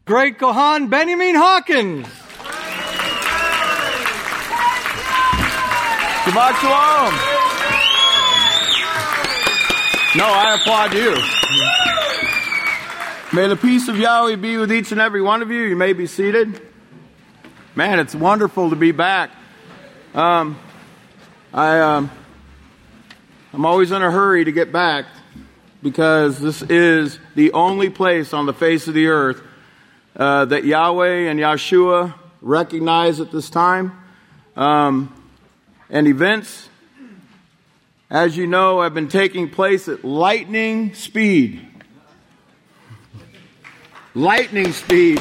Great Kohan Benjamin Hawkins. Shabbat Shalom. No, I applaud you. May the peace of Yahweh be with each and every one of you. You may be seated. Man, it's wonderful to be back. I'm always in a hurry to get back because this is the only place on the face of the earth that Yahweh and Yahshua recognize at this time. And events, as you know, have been taking place at lightning speed. Lightning speed.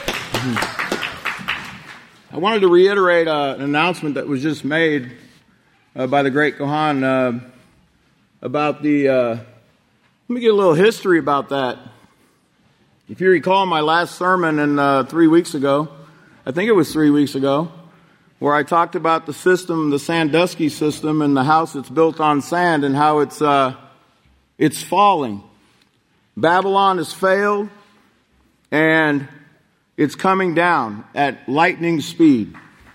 I wanted to reiterate an announcement that was just made by the Great Kohan about the... let me get a little history about that. If you recall my last sermon in 3 weeks ago, I think it was 3 weeks ago, where I talked about the system, the Sandusky system, and the house that's built on sand and how it's falling. Babylon has failed, and it's coming down at lightning speed.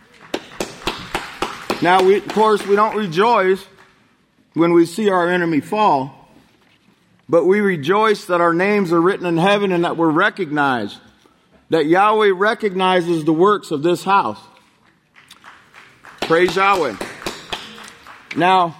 Now, of course, we don't rejoice when we see our enemy fall, but we rejoice that our names are written in heaven and that we're recognized, that Yahweh recognizes the works of this house. Praise Yahweh. Now,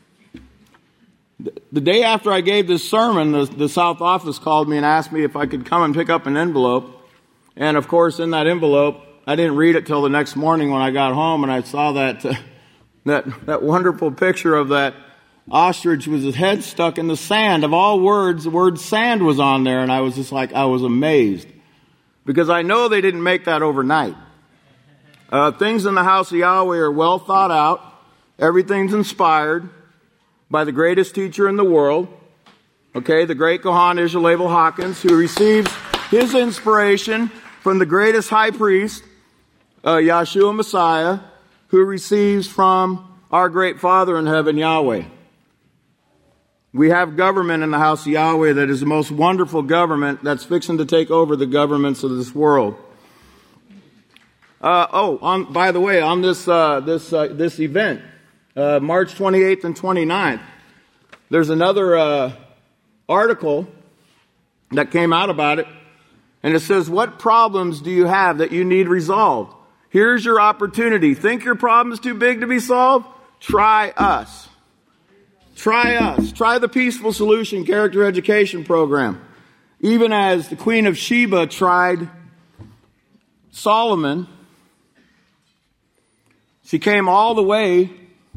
the day after I gave this sermon, the South office called me and asked me if I could come and pick up an envelope. And of course, in that envelope, I didn't read it till the next morning when I got home, and I saw that wonderful picture of that ostrich with his head stuck in the sand. Of all words, the word sand was on there, and I was just like, I was amazed. Because I know they didn't make that overnight. Things in the house of Yahweh are well thought out. Everything's inspired by the greatest teacher in the world. Okay, the great Kohan Israel Abel Hawkins, who receives his inspiration from the greatest high priest, Yahshua Messiah, who receives from our great Father in heaven, Yahweh. We have government in the house of Yahweh that is the most wonderful government that's fixing to take over the governments of this world. By the way, on this event, March 28th and 29th, there's another article that came out about it, and it says, what problems do you have that you need resolved? Here's your opportunity. Think your problem is too big to be solved? Try us. Try us. Try the Peaceful Solution Character Education Program. Even as the Queen of Sheba tried Solomon, she came all the way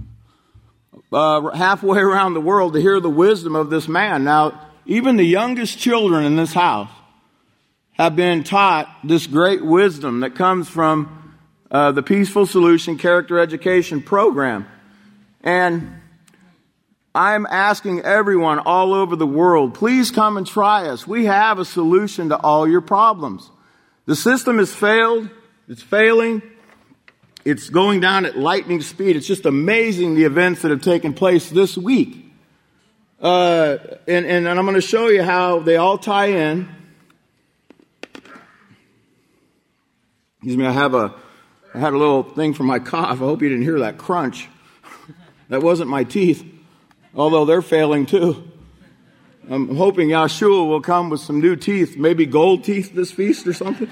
halfway around the world to hear the wisdom of this man. Now, even the youngest children in this house have been taught this great wisdom that comes from the Peaceful Solution Character Education Program. And I'm asking everyone all over the world, please come and try us. We have a solution to all your problems. The system has failed. It's failing. It's going down at lightning speed. It's just amazing the events that have taken place this week. And I'm going to show you how they all tie in. Excuse me, I had a little thing for my cough. I hope you didn't hear that crunch. That wasn't my teeth, although they're failing too. I'm hoping Yahshua will come with some new teeth, maybe gold teeth this feast or something.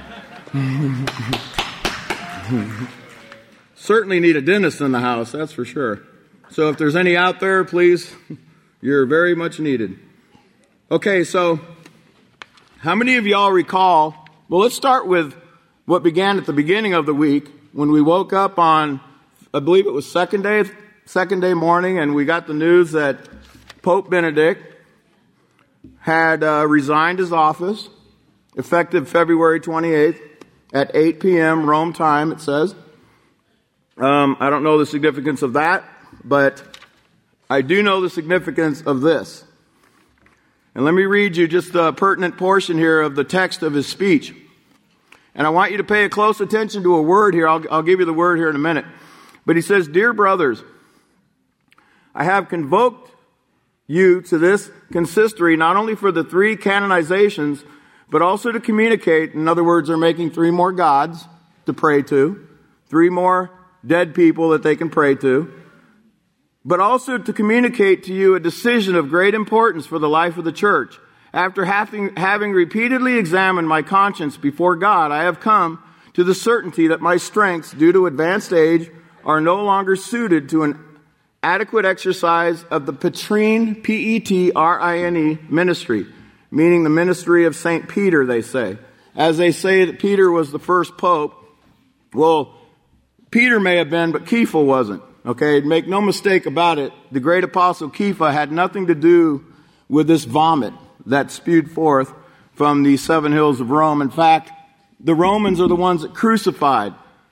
Certainly need a dentist in the house, that's for sure. So if there's any out there, please, you're very much needed. Okay, so how many of y'all recall, well, let's start with what began at the beginning of the week when we woke up on, I believe it was second day morning, and we got the news that Pope Benedict had resigned his office effective February 28th at 8 p.m. Rome time, it says. I don't know the significance of that, but I do know the significance of this. And let me read you just a pertinent portion here of the text of his speech. And I want you to pay close attention to a word here. I'll give you the word here in a minute. But he says, "Dear brothers, I have convoked you to this consistory not only for the 3 canonizations, but also to communicate. In other words, they're making 3 more gods to pray to, 3 more dead people that they can pray to, but also to communicate to you a decision of great importance for the life of the church. After having repeatedly examined my conscience before God, I have come to the certainty that my strengths, due to advanced age, are no longer suited to an adequate exercise of the Petrine, P-E-T-R-I-N-E, ministry, meaning the ministry of St. Peter, they say. As they say that Peter was the first pope, well, Peter may have been, but Kepha wasn't. Okay, make no mistake about it, the great apostle Kepha had nothing to do with this vomit that spewed forth from the 7 hills of Rome. In fact, the Romans are the ones that crucified,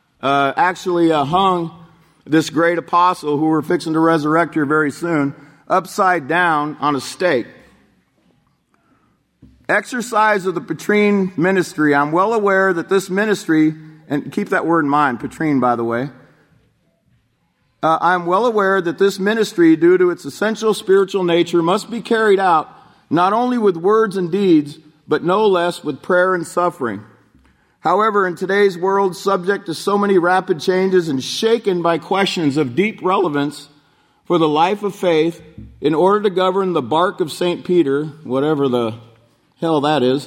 hung this great apostle who we're fixing to resurrect here very soon, upside down on a stake. Exercise of the Petrine ministry. I'm well aware that this ministry, and keep that word in mind, Petrine, by the way. I'm well aware that this ministry, due to its essential spiritual nature, must be carried out not only with words and deeds, but no less with prayer and suffering. However, in today's world, subject to so many rapid changes and shaken by questions of deep relevance for the life of faith, in order to govern the bark of St. Peter, whatever the hell that is,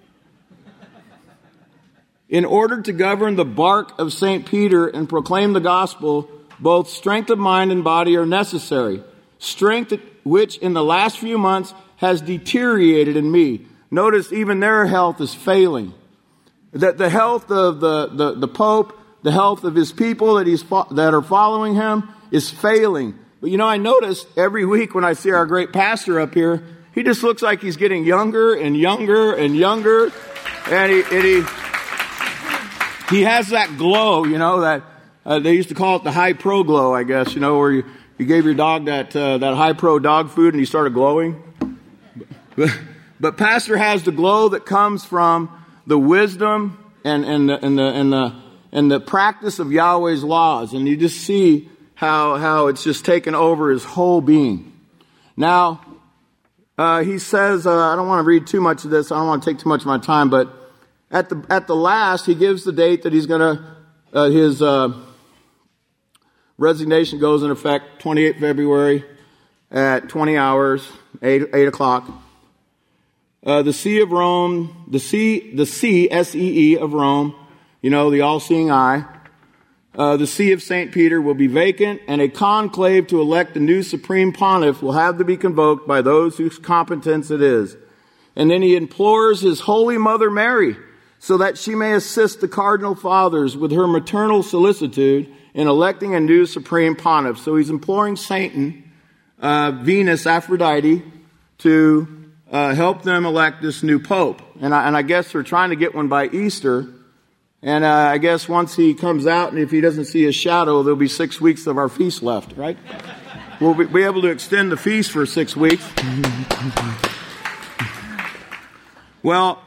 in order to govern the bark of St. Peter and proclaim the gospel, both strength of mind and body are necessary. Strength which in the last few months has deteriorated in me. Notice even their health is failing. That the health of the Pope, the health of his people that are following him is failing. But you know, I notice every week when I see our great pastor up here, he just looks like he's getting younger and younger and younger. And he has that glow, you know, that they used to call it the high pro glow, I guess, you know, where you gave your dog that high pro dog food and he started glowing. But pastor has the glow that comes from the wisdom and the practice of Yahweh's laws, and you just see how it's just taken over his whole being. Now, he says, I don't want to read too much of this. I don't want to take too much of my time, but at the last, he gives the date that he's going to his resignation goes in effect 28 February at 20 hours, 8 o'clock. The See of Rome, the See, S-E-E of Rome, you know, the all-seeing eye. The See of St. Peter will be vacant, and a conclave to elect a new supreme pontiff will have to be convoked by those whose competence it is. And then he implores his Holy Mother Mary, so that she may assist the cardinal fathers with her maternal solicitude in electing a new supreme pontiff. So he's imploring Satan, Venus, Aphrodite, to help them elect this new pope. And I guess they're trying to get one by Easter. And I guess once he comes out and if he doesn't see his shadow, there'll be 6 weeks of our feast left, right? We'll be able to extend the feast for 6 weeks. Well,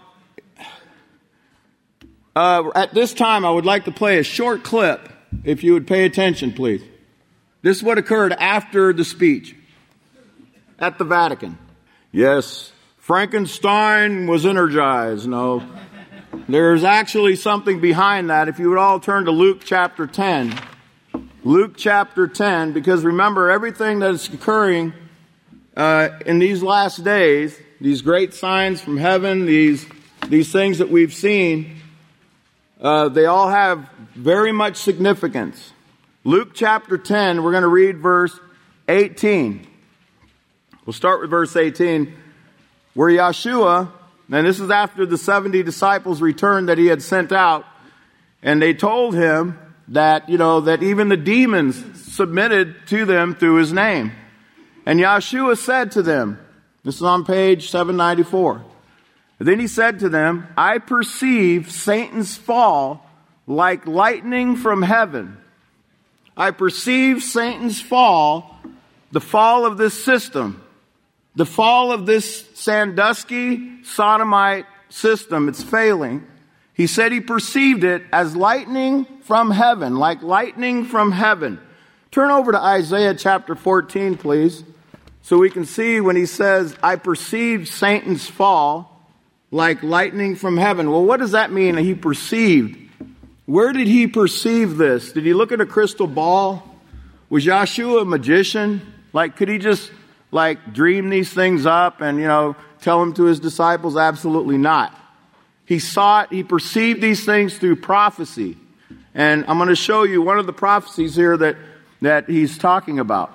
at this time, I would like to play a short clip, if you would pay attention, please. This is what occurred after the speech at the Vatican. Yes, Frankenstein was energized. No, there's actually something behind that. If you would all turn to Luke chapter 10. Luke chapter 10, because remember, everything that is occurring in these last days, these great signs from heaven, these things that we've seen, they all have very much significance. Luke chapter 10, we're going to read verse 18. We'll start with verse 18, where Yeshua, and this is after the 70 disciples returned that he had sent out, and they told him that, you know, that even the demons submitted to them through his name. And Yeshua said to them, this is on page 794. Then he said to them, I perceive Satan's fall like lightning from heaven. I perceive Satan's fall, the fall of this system, the fall of this Sandusky sodomite system. It's failing. He said he perceived it as lightning from heaven, like lightning from heaven. Turn over to Isaiah chapter 14, please, so we can see when he says, I perceived Satan's fall like lightning from heaven. Well, what does that mean? He perceived. Where did he perceive this? Did he look at a crystal ball? Was Yahshua a magician? Like, could he just, dream these things up and, tell them to his disciples? Absolutely not. He saw it. He perceived these things through prophecy. And I'm going to show you one of the prophecies here that he's talking about.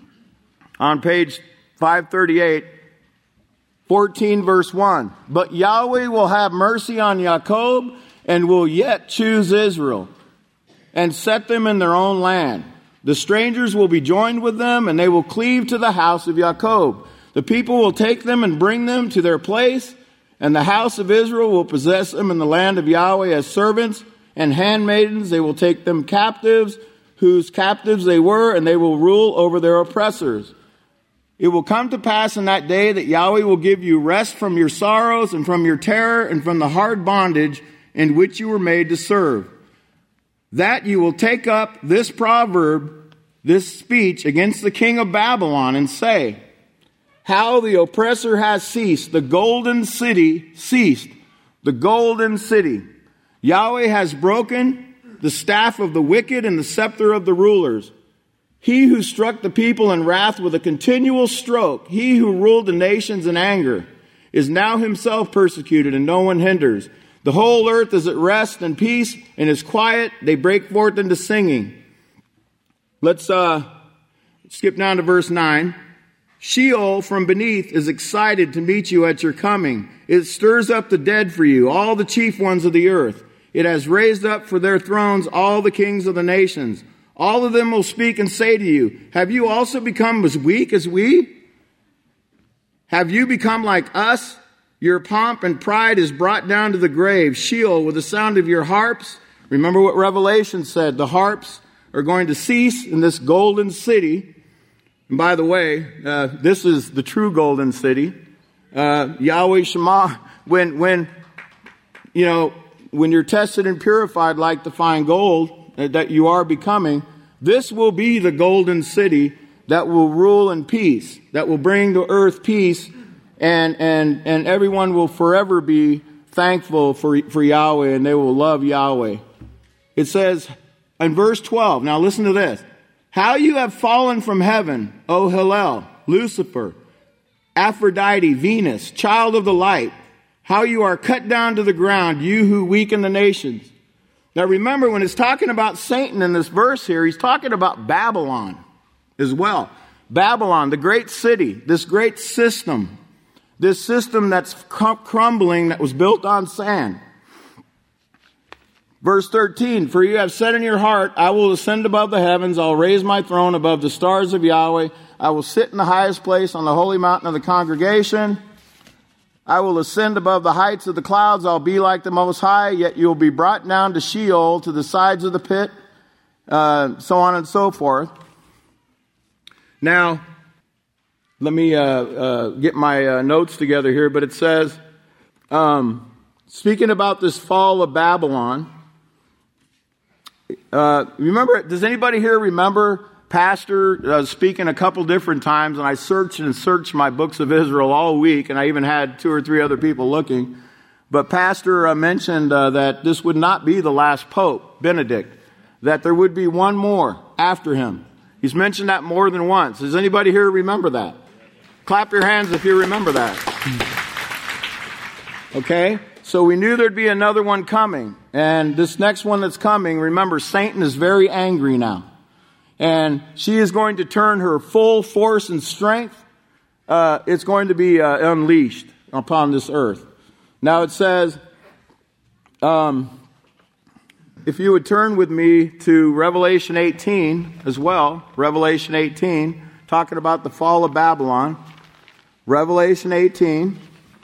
On page 538, 14 verse 1. But Yahweh will have mercy on Jacob and will yet choose Israel and set them in their own land. The strangers will be joined with them and they will cleave to the house of Jacob. The people will take them and bring them to their place, and the house of Israel will possess them in the land of Yahweh as servants and handmaidens. They will take them captives, whose captives they were, and they will rule over their oppressors. It will come to pass in that day that Yahweh will give you rest from your sorrows and from your terror and from the hard bondage in which you were made to serve. That you will take up this proverb, this speech against the king of Babylon and say, how the oppressor has ceased, the golden city ceased, the golden city. Yahweh has broken the staff of the wicked and the scepter of the rulers. He who struck the people in wrath with a continual stroke, he who ruled the nations in anger, is now himself persecuted and no one hinders. The whole earth is at rest and peace and is quiet. They break forth into singing. Let's skip down to verse 9. Sheol from beneath is excited to meet you at your coming. It stirs up the dead for you, all the chief ones of the earth. It has raised up for their thrones all the kings of the nations. All of them will speak and say to you, have you also become as weak as we? Have you become like us? Your pomp and pride is brought down to the grave. Sheol, with the sound of your harps. Remember what Revelation said. The harps are going to cease in this golden city. And by the way, this is the true golden city. Yahweh Shema, when you're tested and purified like the fine gold that you are becoming, this will be the golden city that will rule in peace, that will bring to earth peace, and everyone will forever be thankful for Yahweh, and they will love Yahweh. It says in verse 12, now listen to this. How you have fallen from heaven, O Hillel, Lucifer, Aphrodite, Venus, child of the light. How you are cut down to the ground, you who weaken the nations. Now remember, when it's talking about Satan in this verse here, he's talking about Babylon as well. Babylon, the great city, this great system. This system that's crumbling, that was built on sand. Verse 13, for you have said in your heart, I will ascend above the heavens, I'll raise my throne above the stars of Yahweh, I will sit in the highest place on the holy mountain of the congregation, I will ascend above the heights of the clouds, I'll be like the Most High, yet you'll be brought down to Sheol, to the sides of the pit, so on and so forth. Now, let me get my notes together here, but it says, speaking about this fall of Babylon, remember, does anybody here remember Pastor speaking a couple different times, and I searched my books of Israel all week, and I even had 2 or 3 other people looking, but Pastor mentioned that this would not be the last Pope, Benedict, that there would be one more after him. He's mentioned that more than once. Does anybody here remember that? Clap your hands if you remember that. Okay? So we knew there'd be another one coming. And this next one that's coming, remember, Satan is very angry now. And she is going to turn her full force and strength. It's going to be unleashed upon this earth. Now it says, if you would turn with me to Revelation 18 as well. Revelation 18, talking about the fall of Babylon. Revelation 18.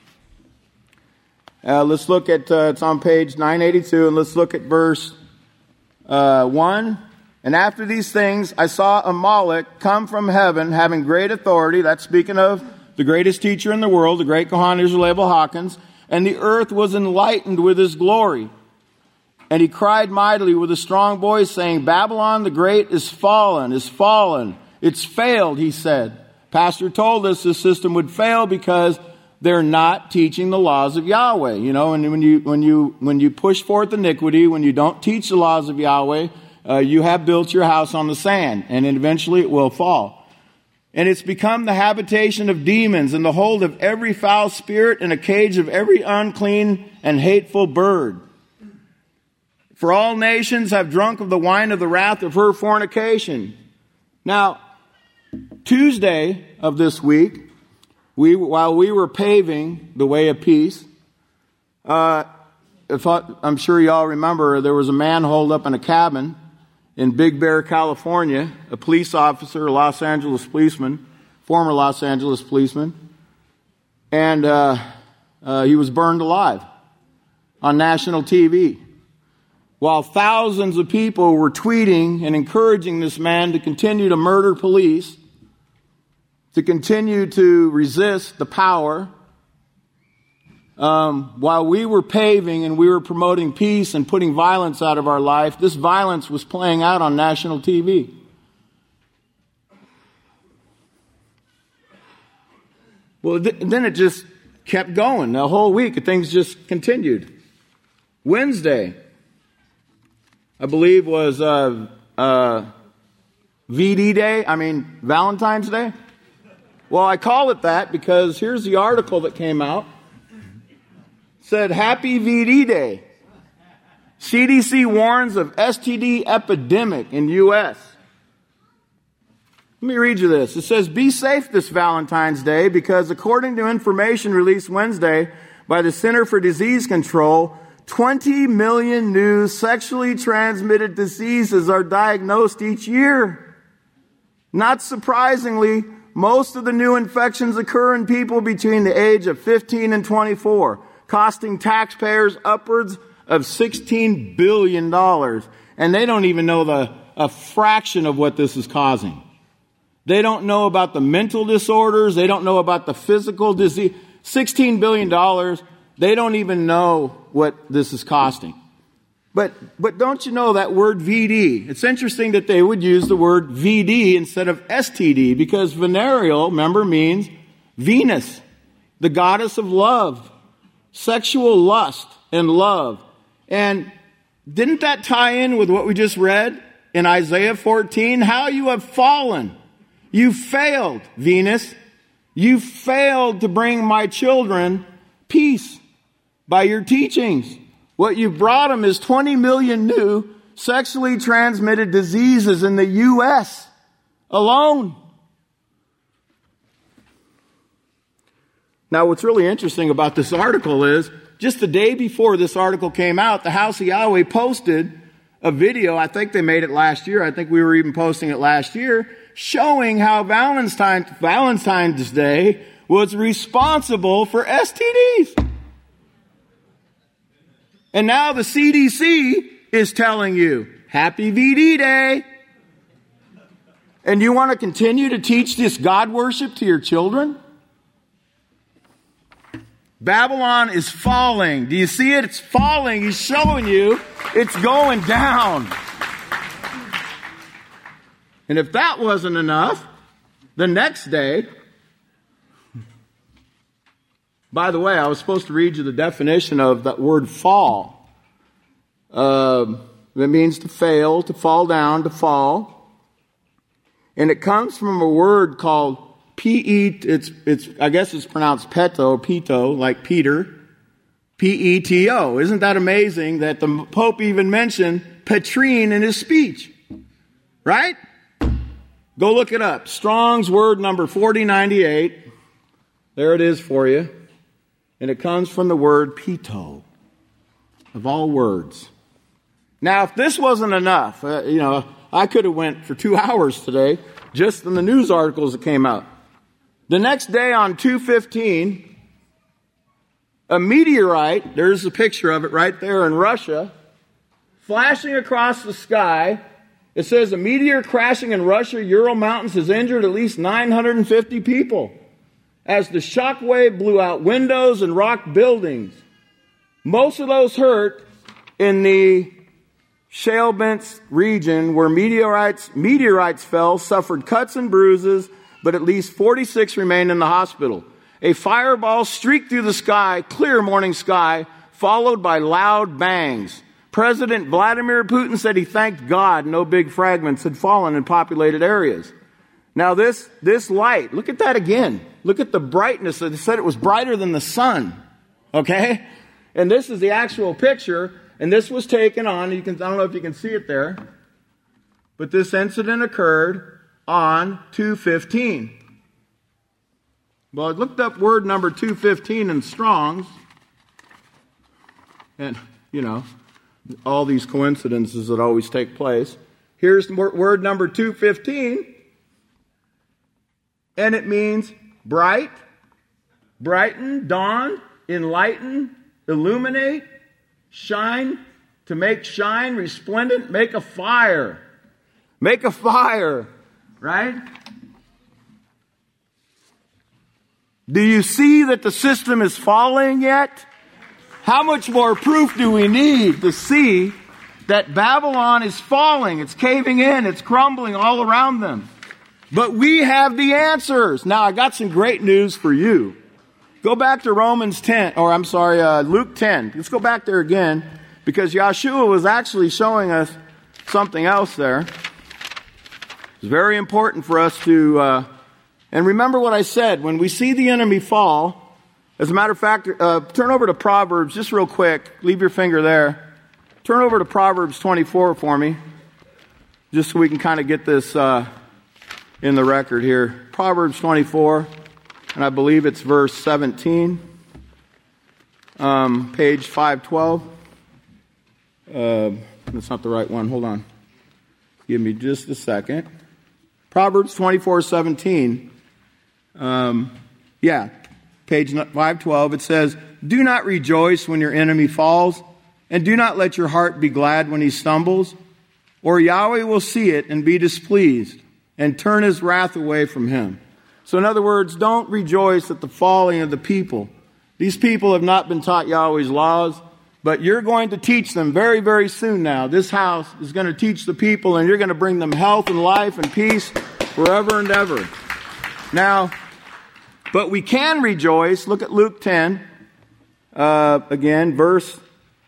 Let's look at, it's on page 982, and let's look at verse 1. And after these things, I saw a Moloch come from heaven, having great authority. That's speaking of the greatest teacher in the world, the great Kohan Israel Abel Hawkins. And the earth was enlightened with his glory. And he cried mightily with a strong voice, saying, Babylon the great is fallen, it's failed, he said. Pastor told us this system would fail because they're not teaching the laws of Yahweh. You know, and when you push forth iniquity, when you don't teach the laws of Yahweh, you have built your house on the sand, and eventually it will fall. And it's become the habitation of demons, and the hold of every foul spirit, and a cage of every unclean and hateful bird. For all nations have drunk of the wine of the wrath of her fornication. Now, Tuesday of this week, while we were paving the way of peace, I'm sure y'all remember there was a man holed up in a cabin in Big Bear, California, a police officer, a Los Angeles policeman, former Los Angeles policeman, and he was burned alive on national TV. While thousands of people were tweeting and encouraging this man to continue to murder police, to continue to resist the power, while we were paving and we were promoting peace and putting violence out of our life, this violence was playing out on national TV. Well, then it just kept going. The whole week, things just continued. Wednesday, I believe, was VD Day. Valentine's Day. Well, I call it that because here's the article that came out. It said, Happy VD Day. CDC warns of STD epidemic in U.S. Let me read you this. It says, be safe this Valentine's Day because according to information released Wednesday by the Center for Disease Control, 20 million new sexually transmitted diseases are diagnosed each year. Not surprisingly, most of the new infections occur in people between the age of 15 and 24, costing taxpayers upwards of $16 billion. And they don't even know a fraction of what this is causing. They don't know about the mental disorders. They don't know about the physical disease. $16 billion. They don't even know what this is costing. But don't you know that word VD? It's interesting that they would use the word VD instead of STD because venereal, remember, means Venus, the goddess of love, sexual lust and love. And didn't that tie in with what we just read in Isaiah 14? How you have fallen. You failed, Venus. You failed to bring my children peace by your teachings. What you brought them is 20 million new sexually transmitted diseases in the U.S. alone. Now, what's really interesting about this article is just the day before this article came out, the House of Yahweh posted a video. I think they made it last year. I think we were even posting it last year, showing how Valentine's Day was responsible for STDs. And now the CDC is telling you, Happy VD Day. And you want to continue to teach this God worship to your children? Babylon is falling. Do you see it? It's falling. He's showing you it's going down. And if that wasn't enough, the next day, by the way, I was supposed to read you the definition of that word fall. It means to fail, to fall down, to fall. And it comes from a word called I guess it's pronounced peto, like Peter. P-E-T-O. Isn't that amazing that the Pope even mentioned Petrine in his speech? Right? Go look it up. Strong's word number 4098. There it is for you. And it comes from the word peto, of all words. Now, if this wasn't enough, I could have went for 2 hours today just in the news articles that came out. The next day on 2/15, a meteorite, there's a picture of it right there in Russia, flashing across the sky. It says a meteor crashing in Russia, Ural Mountains has injured at least 950 people as the shock wave blew out windows and rocked buildings. Most of those hurt in the Chelyabinsk region where meteorites fell suffered cuts and bruises, but at least 46 remained in the hospital. a fireball streaked through the sky, clear morning sky, followed by loud bangs. President Vladimir Putin said he thanked God no big fragments had fallen in populated areas. Now this light, look at that again. Look at the brightness. They said it was brighter than the sun. Okay? And this is the actual picture. And this was taken on, I don't know if you can see it there, but this incident occurred on 2/15. Well, I looked up word number 215 in Strong's, and, all these coincidences that always take place. Here's word number 215, and it means bright, brighten, dawn, enlighten, illuminate, shine, to make shine, resplendent, make a fire. Make a fire, right? Do you see that the system is falling yet? How much more proof do we need to see that Babylon is falling? It's caving in, it's crumbling all around them. But we have the answers. Now, I got some great news for you. Go back to Luke 10. Let's go back there again, because Yeshua was actually showing us something else there. It's very important for us to, and remember what I said, when we see the enemy fall, as a matter of fact, turn over to Proverbs just real quick. Leave your finger there. Turn over to Proverbs 24 for me, just so we can kind of get this in the record here. Proverbs 24. And I believe it's verse 17, page 512. That's not the right one. Hold on. Give me just a second. Proverbs 24:17. Page 512. It says, "Do not rejoice when your enemy falls, and do not let your heart be glad when he stumbles, or Yahweh will see it and be displeased, and turn his wrath away from him." So in other words, don't rejoice at the falling of the people. These people have not been taught Yahweh's laws, but you're going to teach them very, very soon now. This house is going to teach the people, and you're going to bring them health and life and peace forever and ever. Now, but we can rejoice. Look at Luke 10, again, verse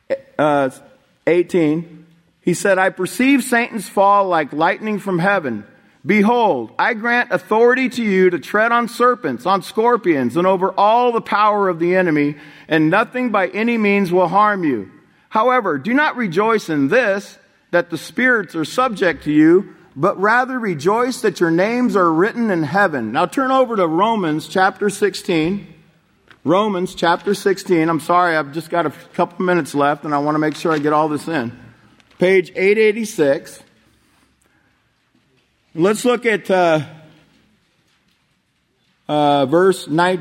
18. He said, "I perceive Satan's fall like lightning from heaven. Behold, I grant authority to you to tread on serpents, on scorpions, and over all the power of the enemy, and nothing by any means will harm you. However, do not rejoice in this, that the spirits are subject to you, but rather rejoice that your names are written in heaven." Now turn over to Romans chapter 16. Romans chapter 16. I'm sorry, I've just got a couple minutes left, and I want to make sure I get all this in. Page 886. Let's look at verse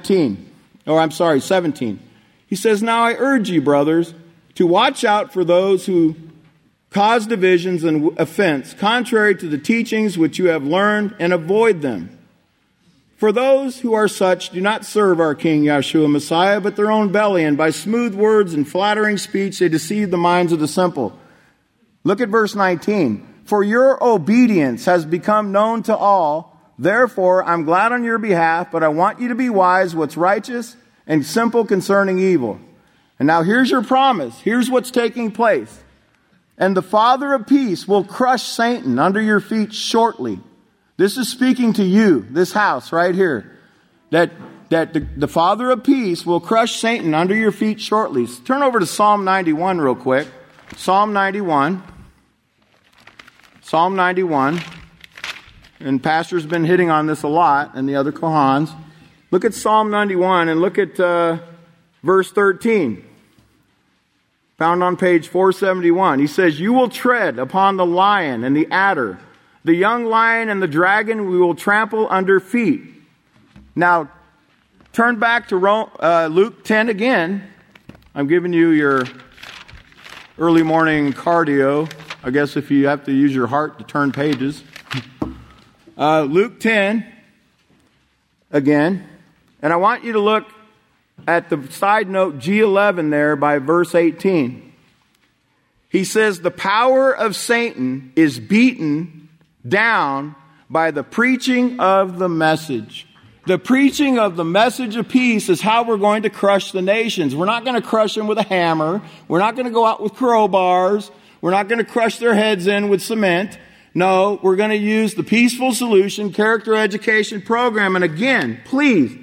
17. He says, "Now I urge you, brothers, to watch out for those who cause divisions and offense, contrary to the teachings which you have learned, and avoid them. For those who are such do not serve our King Yeshua Messiah, but their own belly, and by smooth words and flattering speech they deceive the minds of the simple." Look at verse 19. "For your obedience has become known to all. Therefore, I'm glad on your behalf, but I want you to be wise what's righteous and simple concerning evil." And now here's your promise. Here's what's taking place. "And the Father of peace will crush Satan under your feet shortly." This is speaking to you, this house right here. That the Father of peace will crush Satan under your feet shortly. Turn over to Psalm 91 real quick. Psalm 91. Psalm 91, and Pastor's been hitting on this a lot, and the other Kohans. Look at Psalm 91 and look at verse 13. Found on page 471. He says, "You will tread upon the lion and the adder. The young lion and the dragon we will trample under feet." Now, turn back to Luke 10 again. I'm giving you your early morning cardio. I guess if you have to use your heart to turn pages. Luke 10, again. And I want you to look at the side note G11 there by verse 18. He says, "The power of Satan is beaten down by the preaching of the message." The preaching of the message of peace is how we're going to crush the nations. We're not going to crush them with a hammer. We're not going to go out with crowbars. We're not going to crush their heads in with cement. No, we're going to use the Peaceful Solution Character Education Program. And again, please,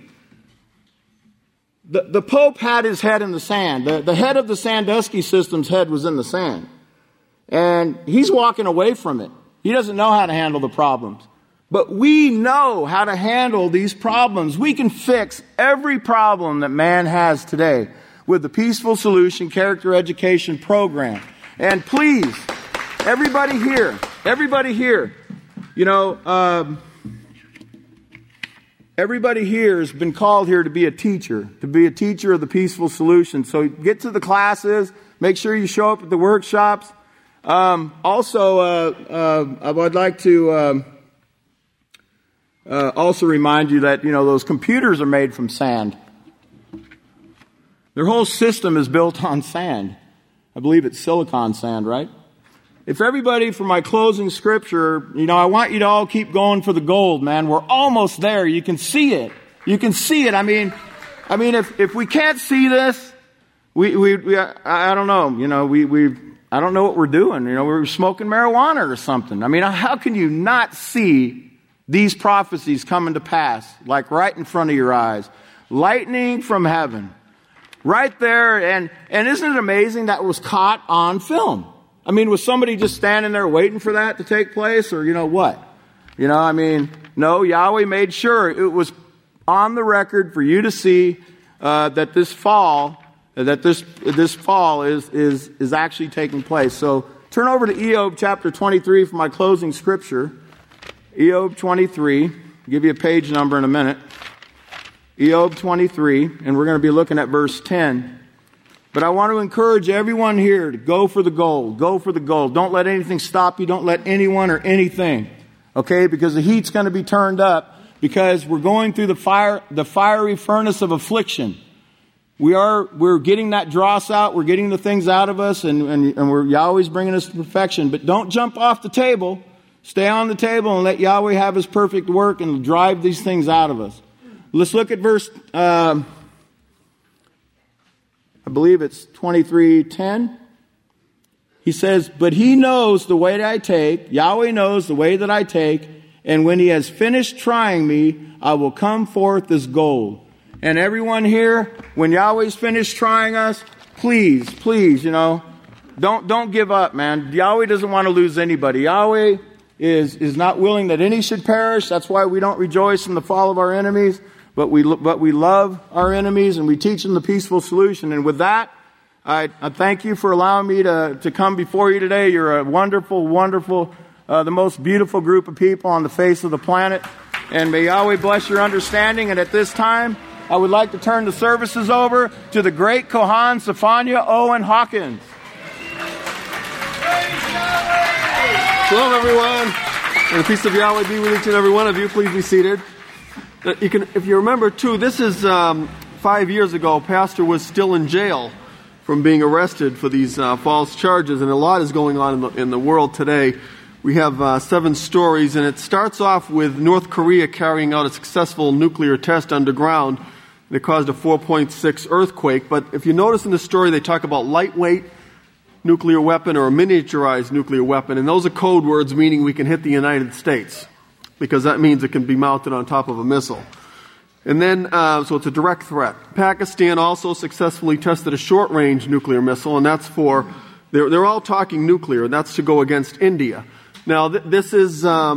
the Pope had his head in the sand. The head of the Sandusky system's head was in the sand. And he's walking away from it. He doesn't know how to handle the problems. But we know how to handle these problems. We can fix every problem that man has today with the Peaceful Solution Character Education Program. And please, everybody here, everybody here has been called here to be a teacher of the Peaceful Solution. So get to the classes, make sure you show up at the workshops. I would like to also remind you that, those computers are made from sand. Their whole system is built on sand. I believe it's silicon sand, right? If everybody, for my closing scripture, I want you to all keep going for the gold, man. We're almost there. You can see it. You can see it. I mean, if we can't see this, I don't know. I don't know what we're doing. We're smoking marijuana or something. I mean, how can you not see these prophecies coming to pass, like right in front of your eyes? Lightning from heaven. Right there. And isn't it amazing that was caught on film? I mean, was somebody just standing there waiting for that to take place? Or what? No, Yahweh made sure it was on the record for you to see that this fall is actually taking place. So turn over to Eob chapter 23 for my closing scripture. Eob 23. I'll give you a page number in a minute. Eob 23, and we're going to be looking at verse 10. But I want to encourage everyone here to go for the gold. Go for the gold. Don't let anything stop you. Don't let anyone or anything. Okay? Because the heat's going to be turned up because we're going through the fiery furnace of affliction. We're getting that dross out. We're getting the things out of us, and Yahweh's bringing us to perfection. But don't jump off the table. Stay on the table and let Yahweh have His perfect work and drive these things out of us. Let's look at verse, I believe it's 23:10. He says, but He knows the way that I take. Yahweh knows the way that I take. And when He has finished trying me, I will come forth as gold. And everyone here, when Yahweh's finished trying us, please, don't give up, man. Yahweh doesn't want to lose anybody. Yahweh is not willing that any should perish. That's why we don't rejoice in the fall of our enemies, but we love our enemies and we teach them the peaceful solution. And with that, I thank you for allowing me to come before you today. You're a wonderful, wonderful, the most beautiful group of people on the face of the planet. And may Yahweh bless your understanding. And at this time, I would like to turn the services over to the great Kohan Sophania Owen Hawkins. Shalom, everyone. And the peace of Yahweh be with each and every one of you. Please be seated. If you remember, too, this is 5 years ago. Pastor was still in jail from being arrested for these false charges, and a lot is going on in the world today. We have 7 stories, and it starts off with North Korea carrying out a successful nuclear test underground. And it caused a 4.6 earthquake. But if you notice in the story, they talk about lightweight nuclear weapon or a miniaturized nuclear weapon, and those are code words meaning we can hit the United States, because that means it can be mounted on top of a missile. And then, so it's a direct threat. Pakistan also successfully tested a short-range nuclear missile, and that's they're all talking nuclear, and that's to go against India. Now, this is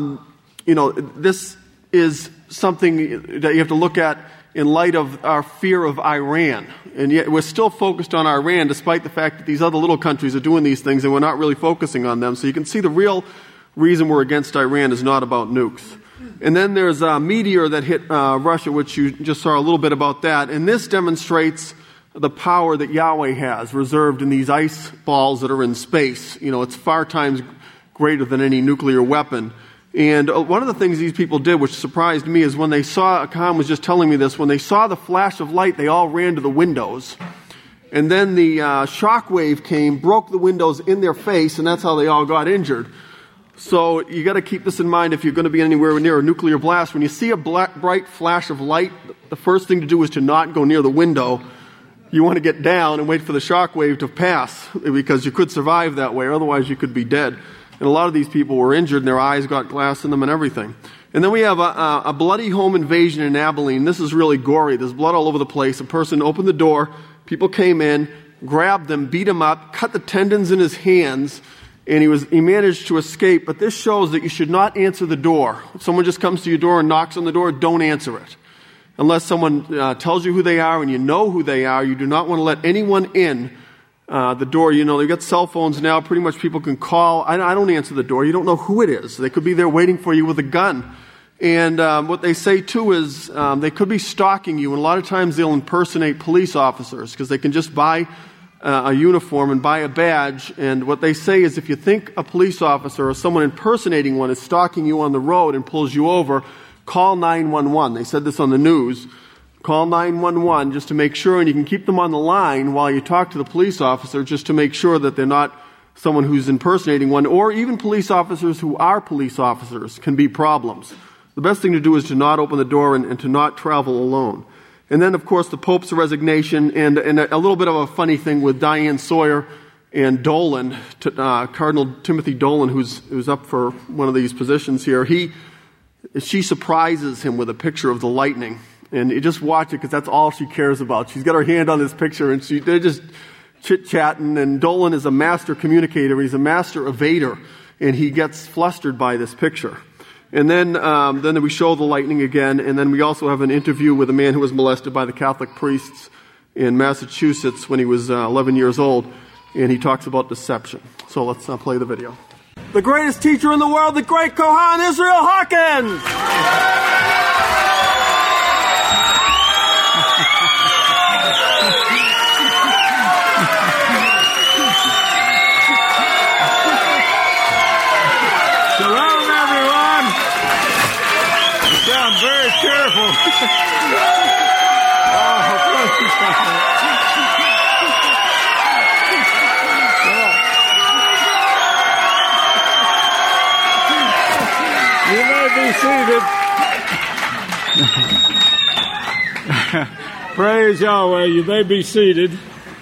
something that you have to look at in light of our fear of Iran. And yet we're still focused on Iran, despite the fact that these other little countries are doing these things, and we're not really focusing on them. So you can see the real reason we're against Iran is not about nukes. And then there's a meteor that hit Russia, which you just saw a little bit about that. And this demonstrates the power that Yahweh has reserved in these ice balls that are in space. It's 5 times greater than any nuclear weapon. And one of the things these people did, which surprised me, is when they saw, Khan was just telling me this, when they saw the flash of light, they all ran to the windows. And then the shock wave came, broke the windows in their face, and that's how they all got injured. So you got to keep this in mind if you're going to be anywhere near a nuclear blast. When you see a bright flash of light, the first thing to do is to not go near the window. You want to get down and wait for the shock wave to pass, because you could survive that way. Otherwise, you could be dead. And a lot of these people were injured, and their eyes got glass in them and everything. And then we have a bloody home invasion in Abilene. This is really gory. There's blood all over the place. A person opened the door. People came in, grabbed him, beat him up, cut the tendons in his hands, and he managed to escape. But this shows that you should not answer the door. If someone just comes to your door and knocks on the door, don't answer it. Unless someone tells you who they are and you know who they are, you do not want to let anyone in the door. You know, they've got cell phones now. Pretty much people can call. I don't answer the door. You don't know who it is. They could be there waiting for you with a gun. And what they say, too, is they could be stalking you. And a lot of times they'll impersonate police officers because they can just buy a uniform and buy a badge. And what they say is if you think a police officer or someone impersonating one is stalking you on the road and pulls you over, call 911. They said this on the news. Call 911 just to make sure, and you can keep them on the line while you talk to the police officer just to make sure that they're not someone who's impersonating one, or even police officers who are police officers can be problems. The best thing to do is to not open the door and to not travel alone. And then, of course, the Pope's resignation, and a little bit of a funny thing with Diane Sawyer and Dolan, Cardinal Timothy Dolan, who's up for one of these positions here. She surprises him with a picture of the lightning. And you just watch it because that's all she cares about. She's got her hand on this picture and they're just chit-chatting. And Dolan is a master communicator. He's a master evader. And he gets flustered by this picture. And then we show the lightning again. And then we also have an interview with a man who was molested by the Catholic priests in Massachusetts when he was 11 years old. And he talks about deception. So let's play the video. The greatest teacher in the world, the great Kohan Israel Hawkins! Shalom, everyone. You sound very cheerful. You may be seated. Praise Yahweh. You may be seated.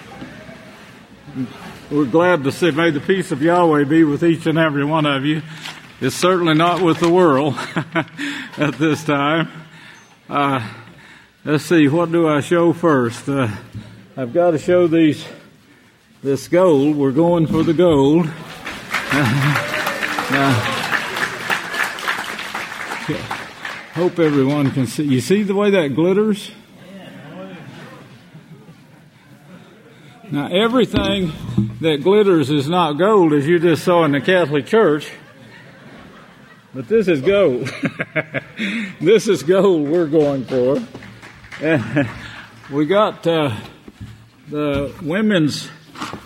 We're glad to see. May the peace of Yahweh be with each and every one of you. It's certainly not with the world at this time. Let's see, what do I show first? I've got to show this gold. We're going for the gold. Hope everyone can see. You see the way that glitters? Now, everything that glitters is not gold, as you just saw in the Catholic Church. But this is gold. This is gold we're going for. And we got the women's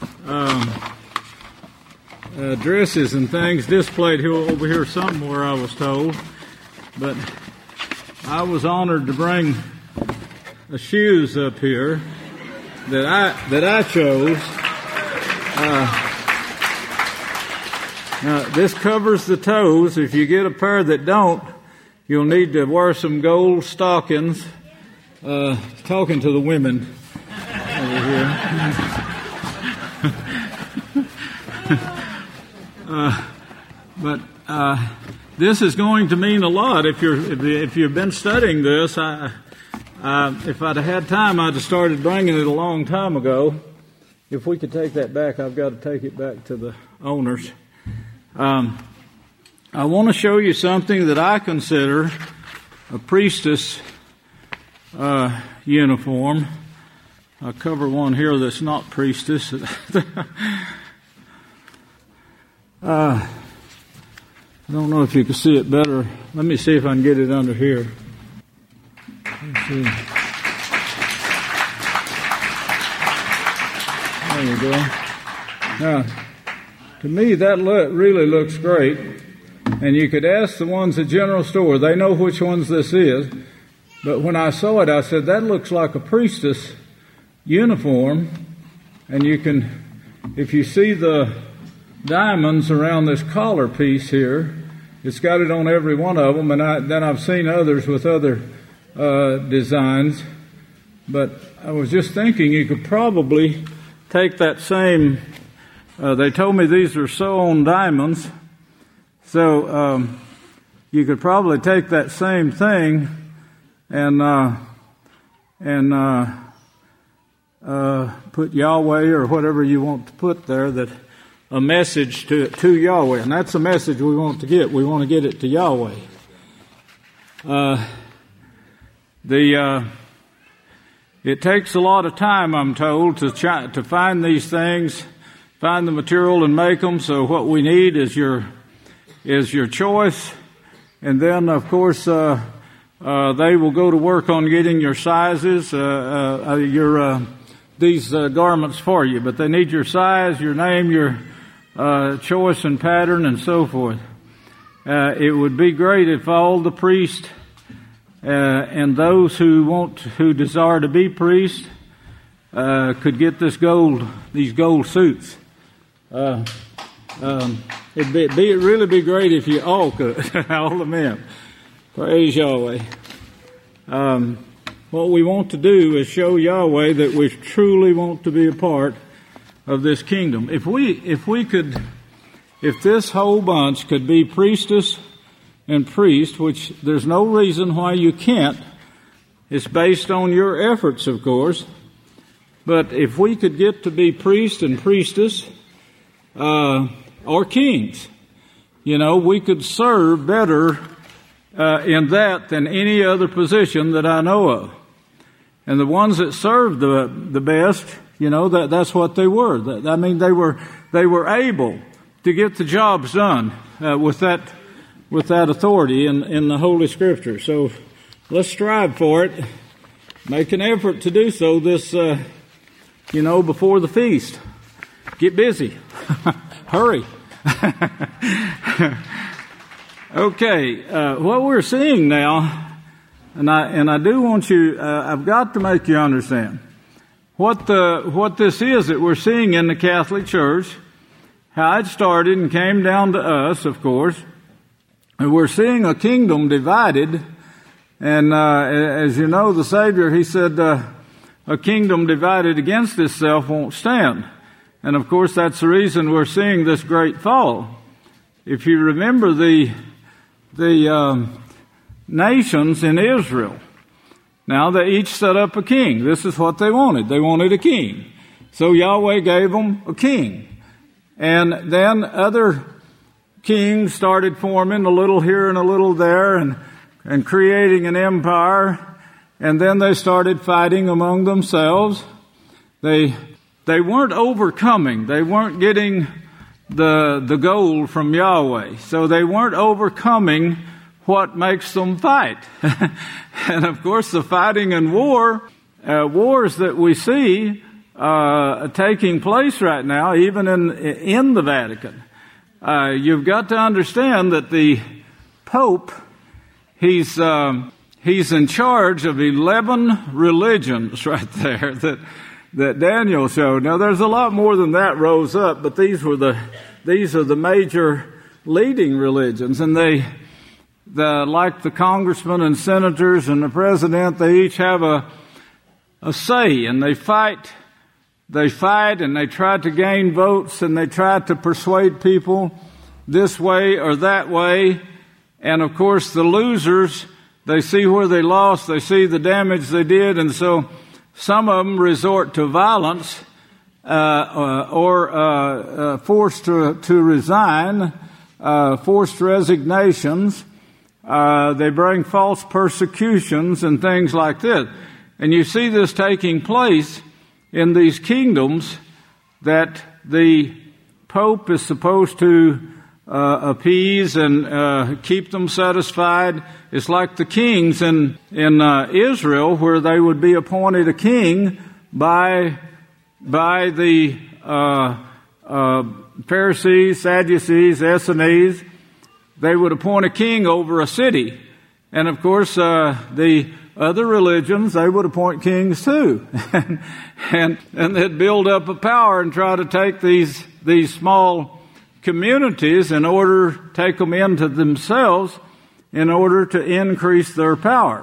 dresses and things displayed here over here somewhere, I was told. But I was honored to bring the shoes up here that I chose. Now, this covers the toes. If you get a pair that don't, you'll need to wear some gold stockings. Talking to the women over here. But this is going to mean a lot if you've been studying this. If I'd had time, I'd have started bringing it a long time ago. If we could take that back, I've got to take it back to the owners. I want to show you something that I consider a priestess uniform. I'll cover one here that's not priestess. I don't know if you can see it better. Let me see if I can get it under here. Let's see. There you go. Now, to me, that really looks great. And you could ask the ones at General Store. They know which ones this is. But when I saw it, I said, that looks like a priestess uniform. And you can, if you see the diamonds around this collar piece here. It's got it on every one of them, and then I've seen others with other designs. But I was just thinking you could probably take that same, they told me these are sewn diamonds, so you could probably take that same thing and put Yahweh or whatever you want to put there, that a message to Yahweh. And that's a message we want to get. We want to get it to Yahweh. It takes a lot of time, I'm told, to find these things, find the material and make them. So what we need is your choice. And then, of course, they will go to work on getting your sizes, these garments for you. But they need your size, your name, your choice and pattern, and so forth. It would be great if all the priests and those who desire to be priests could get these gold suits. It'd really be great if you all could, all the men. Praise Yahweh. What we want to do is show Yahweh that we truly want to be a part of this kingdom. If this whole bunch could be priestess and priest, which there's no reason why you can't, it's based on your efforts, of course. But if we could get to be priest and priestess, or kings, we could serve better in that than any other position that I know of. And the ones that served the best, that's what they were. They were able to get the jobs done with that authority in the Holy Scripture. So let's strive for it. Make an effort to do so this, before the feast. Get busy. Hurry. Okay, what we're seeing now, and I do want you, I've got to make you understand what this is that we're seeing in the Catholic Church, how it started and came down to us, of course. And we're seeing a kingdom divided, and as you know, the Savior, he said, a kingdom divided against itself won't stand. And of course, that's the reason we're seeing this great fall. If you remember the nations in Israel, now they each set up a king. This is what they wanted. They wanted a king. So Yahweh gave them a king. And then other kings started forming, a little here and a little there, and creating an empire. And then they started fighting among themselves. They weren't overcoming. They weren't getting the gold from Yahweh. So they weren't overcoming what makes them fight. And of course, the fighting and wars that we see taking place right now, even in the Vatican. You've got to understand that the Pope, he's in charge of 11 religions right there that Daniel showed. Now, there's a lot more than that rose up, but these are the major leading religions, and like the congressmen and senators and the president, they each have a say, and they fight, and they try to gain votes, and they try to persuade people this way or that way. And of course, the losers, they see where they lost, they see the damage they did, and so some of them resort to violence or forced to resign, forced resignations. They bring false persecutions and things like this. And you see this taking place in these kingdoms that the Pope is supposed to appease and keep them satisfied. It's like the kings in Israel, where they would be appointed a king by the Pharisees, Sadducees, Essenes. They would appoint a king over a city. And of course, the other religions, they would appoint kings too. and they'd build up a power and try to take these small communities in order to take them into themselves in order to increase their power.